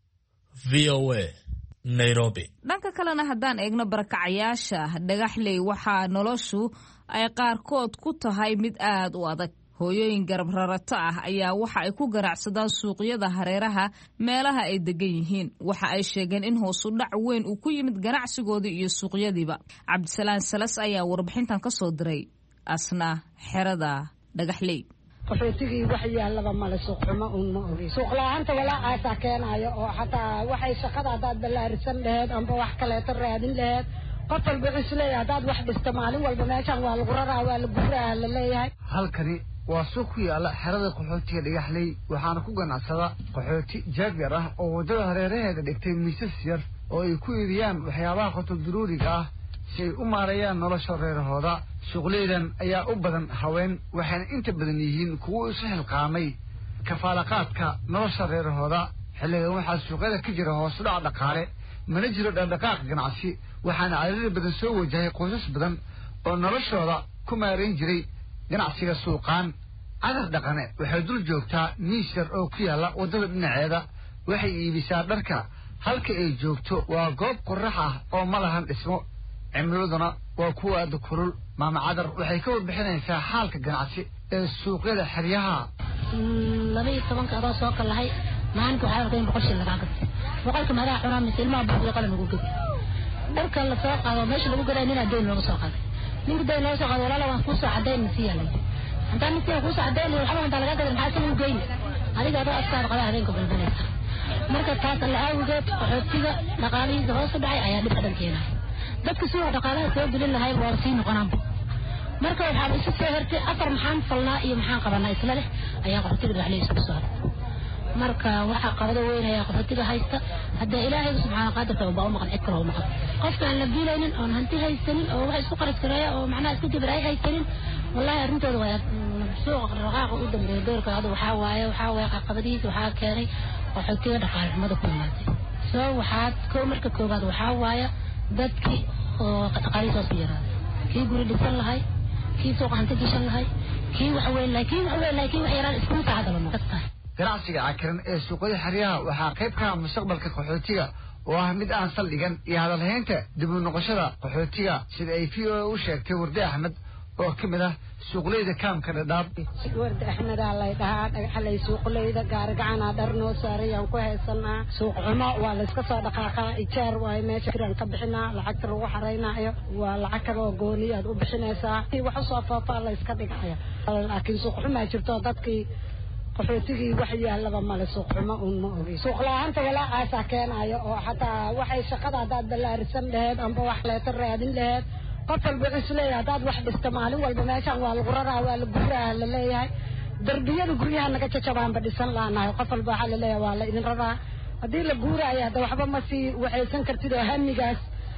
VOA, Nairobi. dhanka kalena haddaan eegno barakacayaasha Dhagaxley waxaa noloshu ay qaarkood ku tahay mid aad u adag. hooyooyin garab rarato ah ayaa waxa ay ku ganacsadaan suuqyada hareeraha meelaha ay degan yihiin. waxa ay sheegeen in hoos u dhac weyn uu ku yimid ganacsigoodii iyo suuqyadiiba. Cabdisalaan Salas ayaa warbixintan ka soo diray asna xerada Dhagaxley. qaxootigii wax yaalaba male suuq xumo uun ma ogi suuq la'aanta walaacaasa keenayo oo xataa waxay shaqada haddaad ballaarisan laheed amba wax kaleeto raadin laheed qof walba wuxuu isleeyahay haddaad wax dhisto maalin walba meeshaan waa lagu raraa waa la guuraa la leeyahay. halkani waa suuq ku yaala xerada qaxootiga Dhagaxley waxaana ku ganacsada qaxooti jaagyar ah oo wadada hareeraheeda dhigtay miisas yar oo ay ku iibiyaan waxyaabaha qotob daruuriga ah si ay u maareeyaan nolosha reerahooda. suuqleydan ayaa u badan haween waxayna inta badan yihiin kuwo isu xilqaamay kafaalaqaadka nolosha reerahooda. xilligan waxaa suuqyada ka jira hoos u dhac dhaqaale mana jiro dhaqdhaqaaq ganacsi waxaana cadaadis badan soo wajahay qoysas badan oo noloshooda ku maareyn jiray ganacsiga suuqaan. cadar dhaqane waxay dul joogtaa miis yar oo ku yaala wadada dhinaceeda waxay iibisaa dharka halka ay joogto waa goob qorax ah oo ma lahan dhismo cimiladuna waa kuwa aad kulul. maama cadar waxay ka warbixinaysaa xaalka ganacsi ee suuqyada xeryaha. 12 adoo soo kalahay maalinka waxaa arkay boqol shilin laga gato boqolka magaca cunaa mise ilmaha buuqiyo qalan ugu gedi dharka la soo qaado meesha lagu garay nin adeyn looga soo qaaday ninka deyn looga soo qaado walaala waan ku soo cadeyn siiyay haddaan ninka ku soo cadeyn waxba inta laga gadan maxaa soo geyn adiga adoo askar qaba habeenka balbanaysa marka taas la aawgeed qaxootiga dhaqaalihiisa hoos u dhacay ayaa dhib badan keenay dadka soo dhaqaalaha soo gelin lahayd waa sii noqonaan. marka waxaa isu soo hertay afar maxaan falnaa iyo maxaan qabanaa isla leh ayaa qaxootiga Dhagaxley isku soo marka waxa qabada weyn ayaa qaxootiga haysta hadda ilaahay subxaanahu qadarka oo baa maqan ikra oo maqan qofka aan la diilaynin oo hanti haysanin oo wax isku qaras kareeya oo macnaha isku dibray haysanin wallahi arrintooda waa suuq raqaaqa u dambeeyo doorka hada waxa waaye qabadiisa waxa keenay qaxootiga dhaqaale xumada ku imaatay soo waxaa marka koobaad waxa waaye dadkii oo dhaqaalihiisa soo yaraaday kii guri dhisan lahay kii suuq hanti gashan lahay kii wax weyn laakiin wax yaraan isku saacada lama qastaa. ganacsiga cakiran ee suuqyada xeryaha waxaa qayb ka ah mustaqbalka qaxootiga oo ah mid aan saldhigan iyo hadalhaynta dib u noqoshada qaxootiga sida ay VOA u sheegtay Wardi Axmed oo ka mid ah suuqleyda kaamka Dhadhaab. Wardi Axmed ay dhahaa Dhagaxley suuqleyda gaar gacan dhar noo saarayaan ku haysanaa suuq xumo waa la iska soo dhaqaaqaa ijaar waa meesha kiraan ka bixinaa lacagta lagu xareynayo waa lacag kale oo gooni aad u bixinaysaa wax soo faafaa la iska dhigaya laakiin suuq xumo jirto dadkii qaxootigii wax yaalaba male suuq xumo uun ma ogi suuq la'aanta walaacaasa keenayo oo xataa waxay shaqada haddaad ballaarisan laheed amba wax kaleeto raadin laheed qof walba wuxuu isleeyahay haddaad wax dhisto maalin walba meeshaan waa lagu raraa waa la guuraa la leeyahay darbiyada guryaha naga jajabaanba dhisan laanahay qof walba waxaa la leeyahay waa la idin raraa haddii la guuraayo hadda waxba ma sii waxaysan kartid oo hamigaas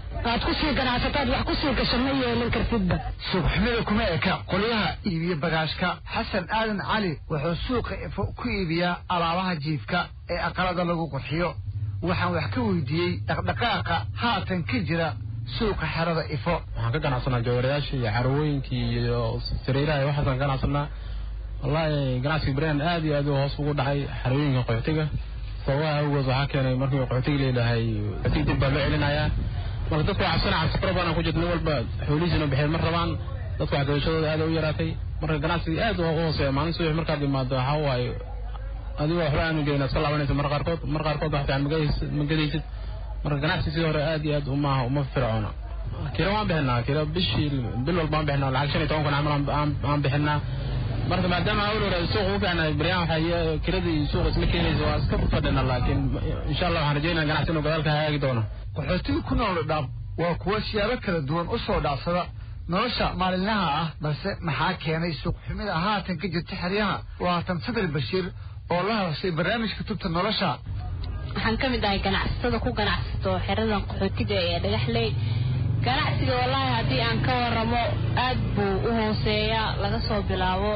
aad ku sii ganacsataad wax ku sii gasho ma yeelan kartidba. suuqxumida kuma eka qolyaha iibiya bagaashka. xasan aadan cali wuxuu suuqa ifo ku iibiyaa alaabaha jiifka ee aqalada lagu qurxiyo. waxaan wax ka weydiiyey dhaqdhaqaaqa haatan ka jira suuqa xerada ifo. waxaan ka ganacsanaa jawarayaasha iyo carwooyinkii iyo sariiraha iyo waxaasaan ka ganacsanaa. wallaahi ganacsiga brand aad iyo aad u hoos ugu dhacay xarooyinka qaxootiga sababaha awgood waxaa keenay markii qaxootiga leedahay qaxootiga dib baa loo celinayaa. marka dadku waa cabsanaa cabsi fara badan ku jirta nin walba xoolihiisina bixeen ma rabaan. dadku waxgadashadooda aad u yaraatay marka ganacsiga aad u hooseeya. maalin subax markaad imaado waxaa waaye adigoo waxba aanu gelin iska laabanaysa mar qaarkood wax fiican ma gadaysid. marka ganacsiga sidii hore aad iyo aad uma fircoona. kira waan bixinaa kira bil walba waan bixinaa lacag 15 kun camal aan bixinaa. marka maadaama awal hore suuq u fiicnaa bariyaan waxay kiradii suuq isla keenaysa waa iska fadhina laakiin insha Allah waxaan rajaynayaa ganacsiga inuu gadaalka hagaagi doono. qaxootiga ku nool dhaab waa kuwa siyaabo kala duwan u soo dhacsada nolosha maalinlaha ah balse maxaa keenay suuq xumida haatan ka jirta xeryaha. waa tan Fadil Bashiir oo la hadashay barnaamijka tubta nolosha. waxaan ka mid ahay ganacsatada ku ganacsato xeradan qaxootiga ee Dhagaxley. ganacsiga wallahi haddii aan ka waramo aad buu u hooseeyaa laga soo bilaabo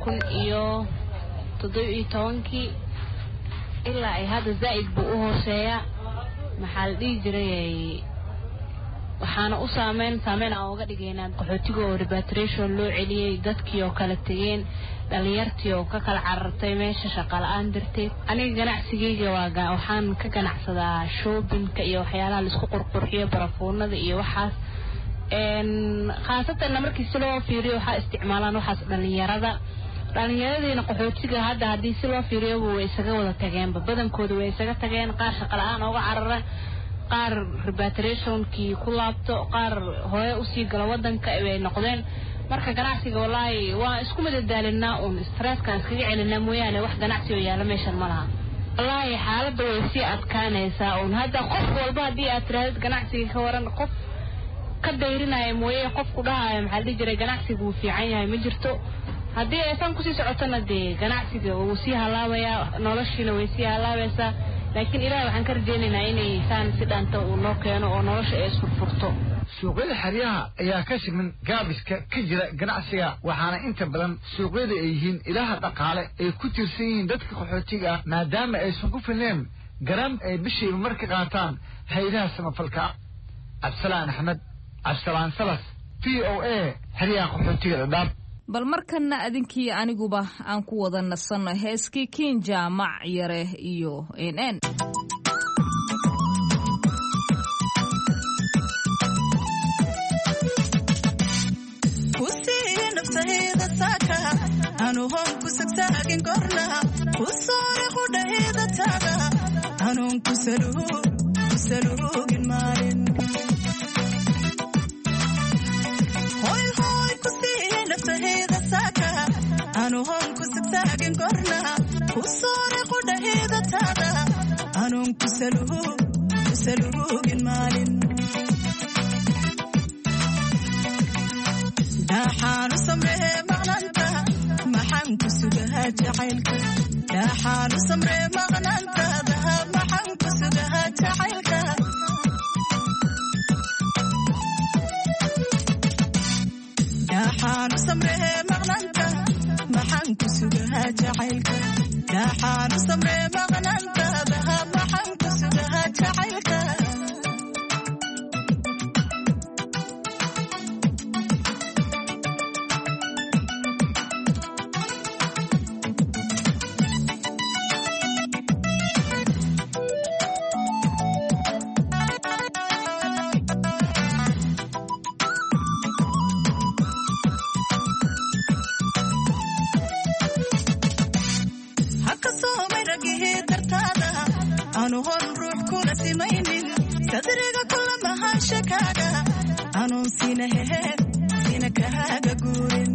2017 ilaa ay hadda zaid buu u hooseeyaa. maxaa la dhihi jiray waxaana u saameyn aan uga dhigaynaa qaxootiga oo repatriation loo celiyay dadkii oo kala tageen dhalinyartii oo ka kala carartay meesha shaqo la'aan darteed. aniga ganacsigayga waxaan ka ganacsadaa shoppingka iyo waxyaalaha la isku qurqurxiyo barafuunada iyo waxaas. khaasatan markii si loo fiiriyo waxaa isticmaalaan waxaas dhalinyaradiina qaxootiga hadda haddii si loo fiiriyo way isaga wada tageenba badankooda way isaga tageen. qaar shaqo la'aan uga carara, qaar repatriationkii ku laabto, qaar hooyo usii gala wadanka ay noqdeen. marka ganacsiga wallahi waa isku madadaalinaa stresskan iskaga celinaa mooyaane wax ganacsi oo yaala meeshan ma laha. wallahi xaaladda way sii adkaanaysaa hadda qof walba haddii aad tiraahdo ganacsiga ka waran qof ka dayrinaya mooye qofku dhahayo maxaa la dhihi jiray ganacsiga wuu fiican yahay ma jirto. haddii aysan kusii socotona dee ganacsiga wuu sii halaabayaa, noloshiina way sii halaabaysaa. laakiin ilaahay waxaan ka rajaynaynaa inay saan si dhaanta uu noo keeno oo nolosha ay isfurfurto. suuqyada xeryaha ayaa ka siman gaabiska ka jira ganacsiga waxaana inta badan suuqyada ay yihiin ilaha dhaqaale ay ku tirsan yihiin dadka qaxootiga ah maadaama aysan ku filneen garan ay bishiiba marka qaataan hay'adaha samafalka. Absalaan Axmed, Absalaan Salas, VOA, xeryaha qaxootiga Dhadhaab. bal markana adinkii aniguba aan ku wada nasanno heeskii King Jaamac Yare iyo NN. anu hon ku sagsaagin korna ku soore qudhayda taga anun ku saluugin maalin hoy hoy ku sii naftahayda saaka anu hon ku sagsaagin korna ku soore qudhayda taga anun ku saluugin maalin dhaxaanu samree maqnanta maxaan ku sugahaa jacaylka dhaxaanu samree maqnantaada maxaan ku sugahaa jacaylka dhaxaanu samree maqnanta maxaan ku sugahaa jacaylka dhaxaanu samree maqnantaada maxaan ku sugahaa jacaylka sadriga kula mahashakaaga anuun sina heheed sina kahaaga guurin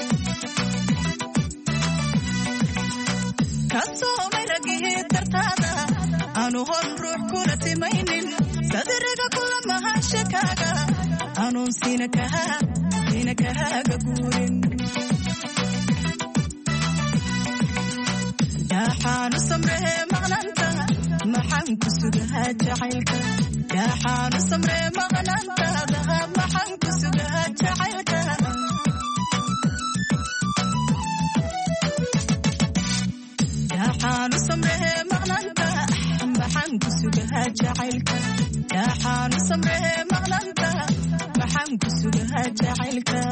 kasoomay ragihii dartaada anu hon ruux kula simaynin sadriga kula mahashakaaga anuun sina kahaaga guurin dhaxaanu samree maqnanta maxaan ku sugahaa jacaylka daaxaanu samree maqnaantaada maxaan ku sugaa jacaylka daaxaanu samree maqnaanta maxaan ku sugaa jacaylka daaxaanu samree maqnaanta maxaan ku sugaa jacaylka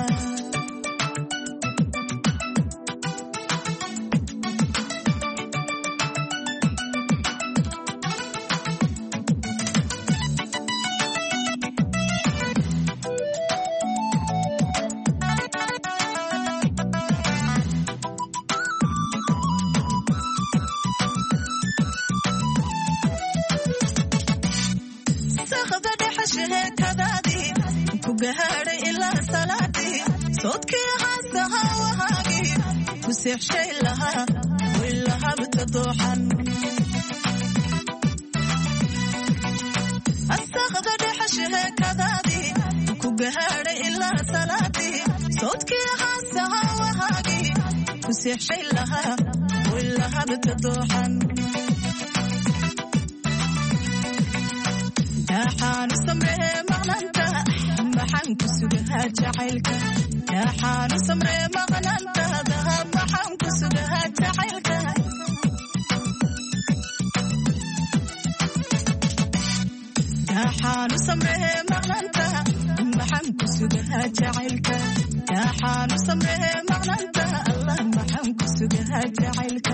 صوتكي حاسها وهاقي وسيح شي لها وإلها بتضوحن الساقة دحشه كذادي كوبهاري إلا صلاتي صوتكي حاسها وهاقي وسيح شي لها وإلها بتضوحن داحان سمره مغنانتا maxaan ku sugaa jacaylka daaxaanu samree maqnaantaada maxaan ku sugaa jacaylka daaxaanu samree maqnaanta maxaan ku sugaa jacaylka daaxaanu samree maqnaanta allah maxaan ku sugaa jacaylka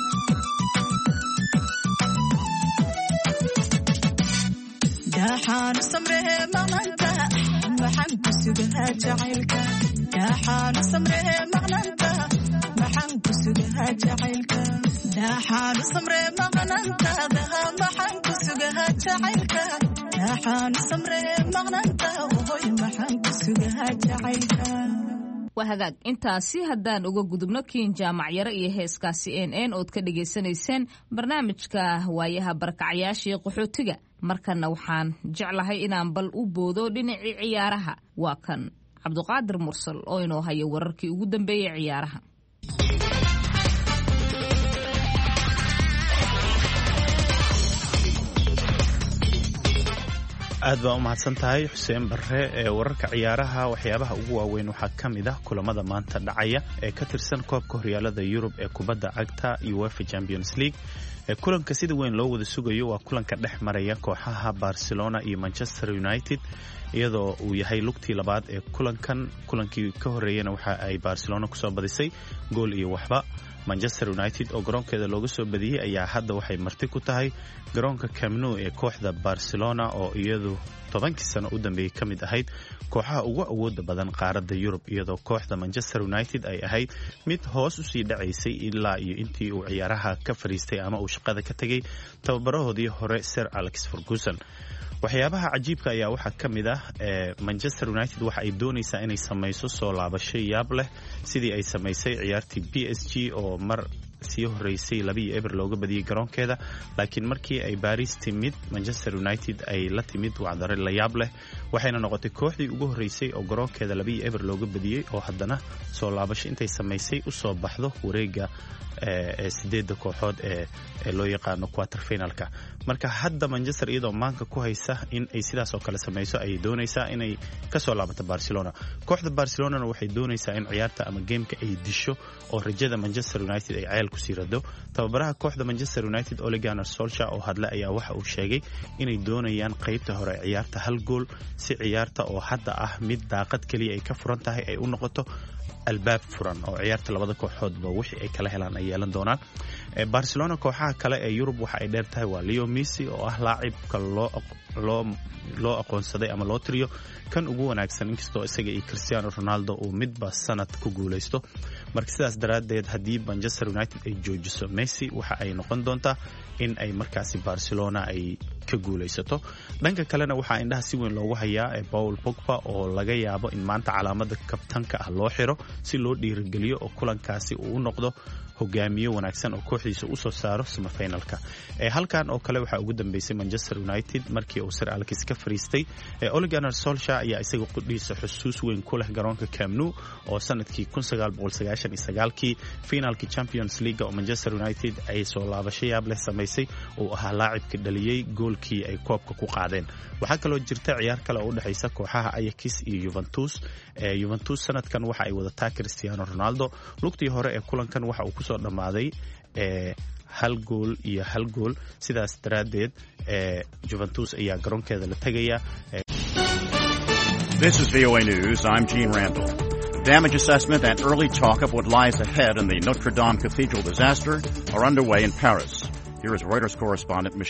daaxaanu samree maqnaanta maxaan ku sugaa jacaylka daaxaanu samree maqnaanta maxaan ku sugaa jacaylka daaxaanu samree maqnaantaada maxaan ku sugaa jacaylka daaxaanu samree maqnaanta hoy maxaan ku sugaa jacaylka waa hagaag intaasi haddaan uga gudubno kiin jaamacyaro iyo heeskaasi n ood ka dhagaysanayseen barnaamijka waayaha barakacayaasha iyo qaxootiga markana waxaan jeclahay inaan bal u boodo dhinacii ciyaaraha waa kan cabduqaadir mursal oo inoo haya wararkii ugu dambeeyey ciyaaraha aad baa u mahadsan tahay xuseen barre ee wararka ciyaaraha waxyaabaha ugu waaweyn waxaa ka mid ah kulamada maanta dhacaya ee ka tirsan koobka horyaalada yurub ee kubadda cagta UEFA Champions League kulanka sida weyn loo wada sugayo waa kulanka dhex maraya kooxaha Barcelona iyo Manchester United iyadoo uu yahay lugtii labaad ee kulankii ka horeeyana waxa ay Barcelona kusoo badisay gool iyo waxba Manchester United oo garoonkeeda looga soo badiyay ayaa hadda waxay marti ku tahay garoonka Camp Nou ee kooxda Barcelona oo iyadu 10 sano u dambeeyay kamid ahayd kooxaha ugu awooda badan qaaradda Yurub iyadoo kooxda Manchester United ay ahayd mid hoos u sii dhacaysay ilaa iyo intii uu ciyaaraha ka fariistay ama uu shaqada ka tagay tababarahoodii hore Sir Alex Ferguson waxyaabaha cajiibka ayaa waxa kamid ah Manchester United waxa ay doonaysaa inay samayso soo laabasho yaab leh sidii ay samaysay ciyaartii PSG oo mar sii horeysay 2-0 looga badiyay garoonkeeda laakiin markii ay Paris timid Manchester United ay la timid wacdare la yaab leh waxayna noqotay kooxdii ugu horeysay oo garoonkeeda 2-0 looga badiyay oo haddana soo laabasho intay samaysay u soo baxdo wareega sideeda kooxood ee loo yaqaano quarter finalka marka hadda Manchester iyadoo maanka ku haysa in ay sidaas oo kale samayso ay doonaysaa inay ka soo laabato Barcelona kooxda Barcelona waxay doonaysaa in ciyaarta ama gameka ay disho oo rajada Manchester United ay ceel ku sii rado tababaraha kooxda Manchester United Ole Gunnar Solskjaer oo hadla ayaa waxa uu sheegay inay doonayaan qaybta hore ciyaarta hal gool si ciyaarta oo hadda ah mid daaqad kaliya ay ka furan tahay ay u noqoto albaab furan oo ciyaarta labada kooxoodba wixii ay kala helaan ay yeelan doonaan Barcelona kooxaha kale ee Yurub waxa ay dheertahay waa Leo Messi oo ah laacibka loo aqoonsaday ama loo tiriyo kan ugu wanaagsan inkastoo isaga iyo Cristiano Ronaldo uu midba sanad ku guuleysto marka sidaas daraadeed haddii Manchester United ay joojiso Messi waxa ay noqon doontaa in ay markaasi Barcelona ay ka guuleysato dhanka kalena waxa indhaha si weyn loogu hayaa Paul Pogba oo laga yaabo in maanta calaamada kabtanka ah loo xiro si loo dhiirigeliyo oo kulankaasi uu noqdo hogaamiye wanaagsan oo kooxdiisa usoo saaro semifinalka. Halkan oo kale waxaa ugu dambeysay Manchester United markii uu Sir Alex ka fariistay. Ole Gunnar Solskjaer ayaa isaga qudhiisa xusuus weyn ku leh garoonka Camp Nou oo sanadkii 1999kii finaalkii Champions League oo Manchester United ay soo laabasho yaab leh samaysay oo ahaa laacibka dhaliyay goolkii ay koobka ku qaadeen. waxaa kaloo jirta ciyaar kale oo u dhaxaysa kooxaha Ajax iyo Juventus. Juventus sanadkan waxa ay wadataa Cristiano Ronaldo. lugtii hore ee kulankan waxa uu ku soo dhamaaday hal gool sidaas daraadeed Juventus ayaa garoonkeeda la tagaya. This is VOA News. I'm Gene Randall. Damage assessment and early talk of what lies ahead in the Notre Dame Cathedral disaster are underway in Paris. Here is Reuters correspondent Michelle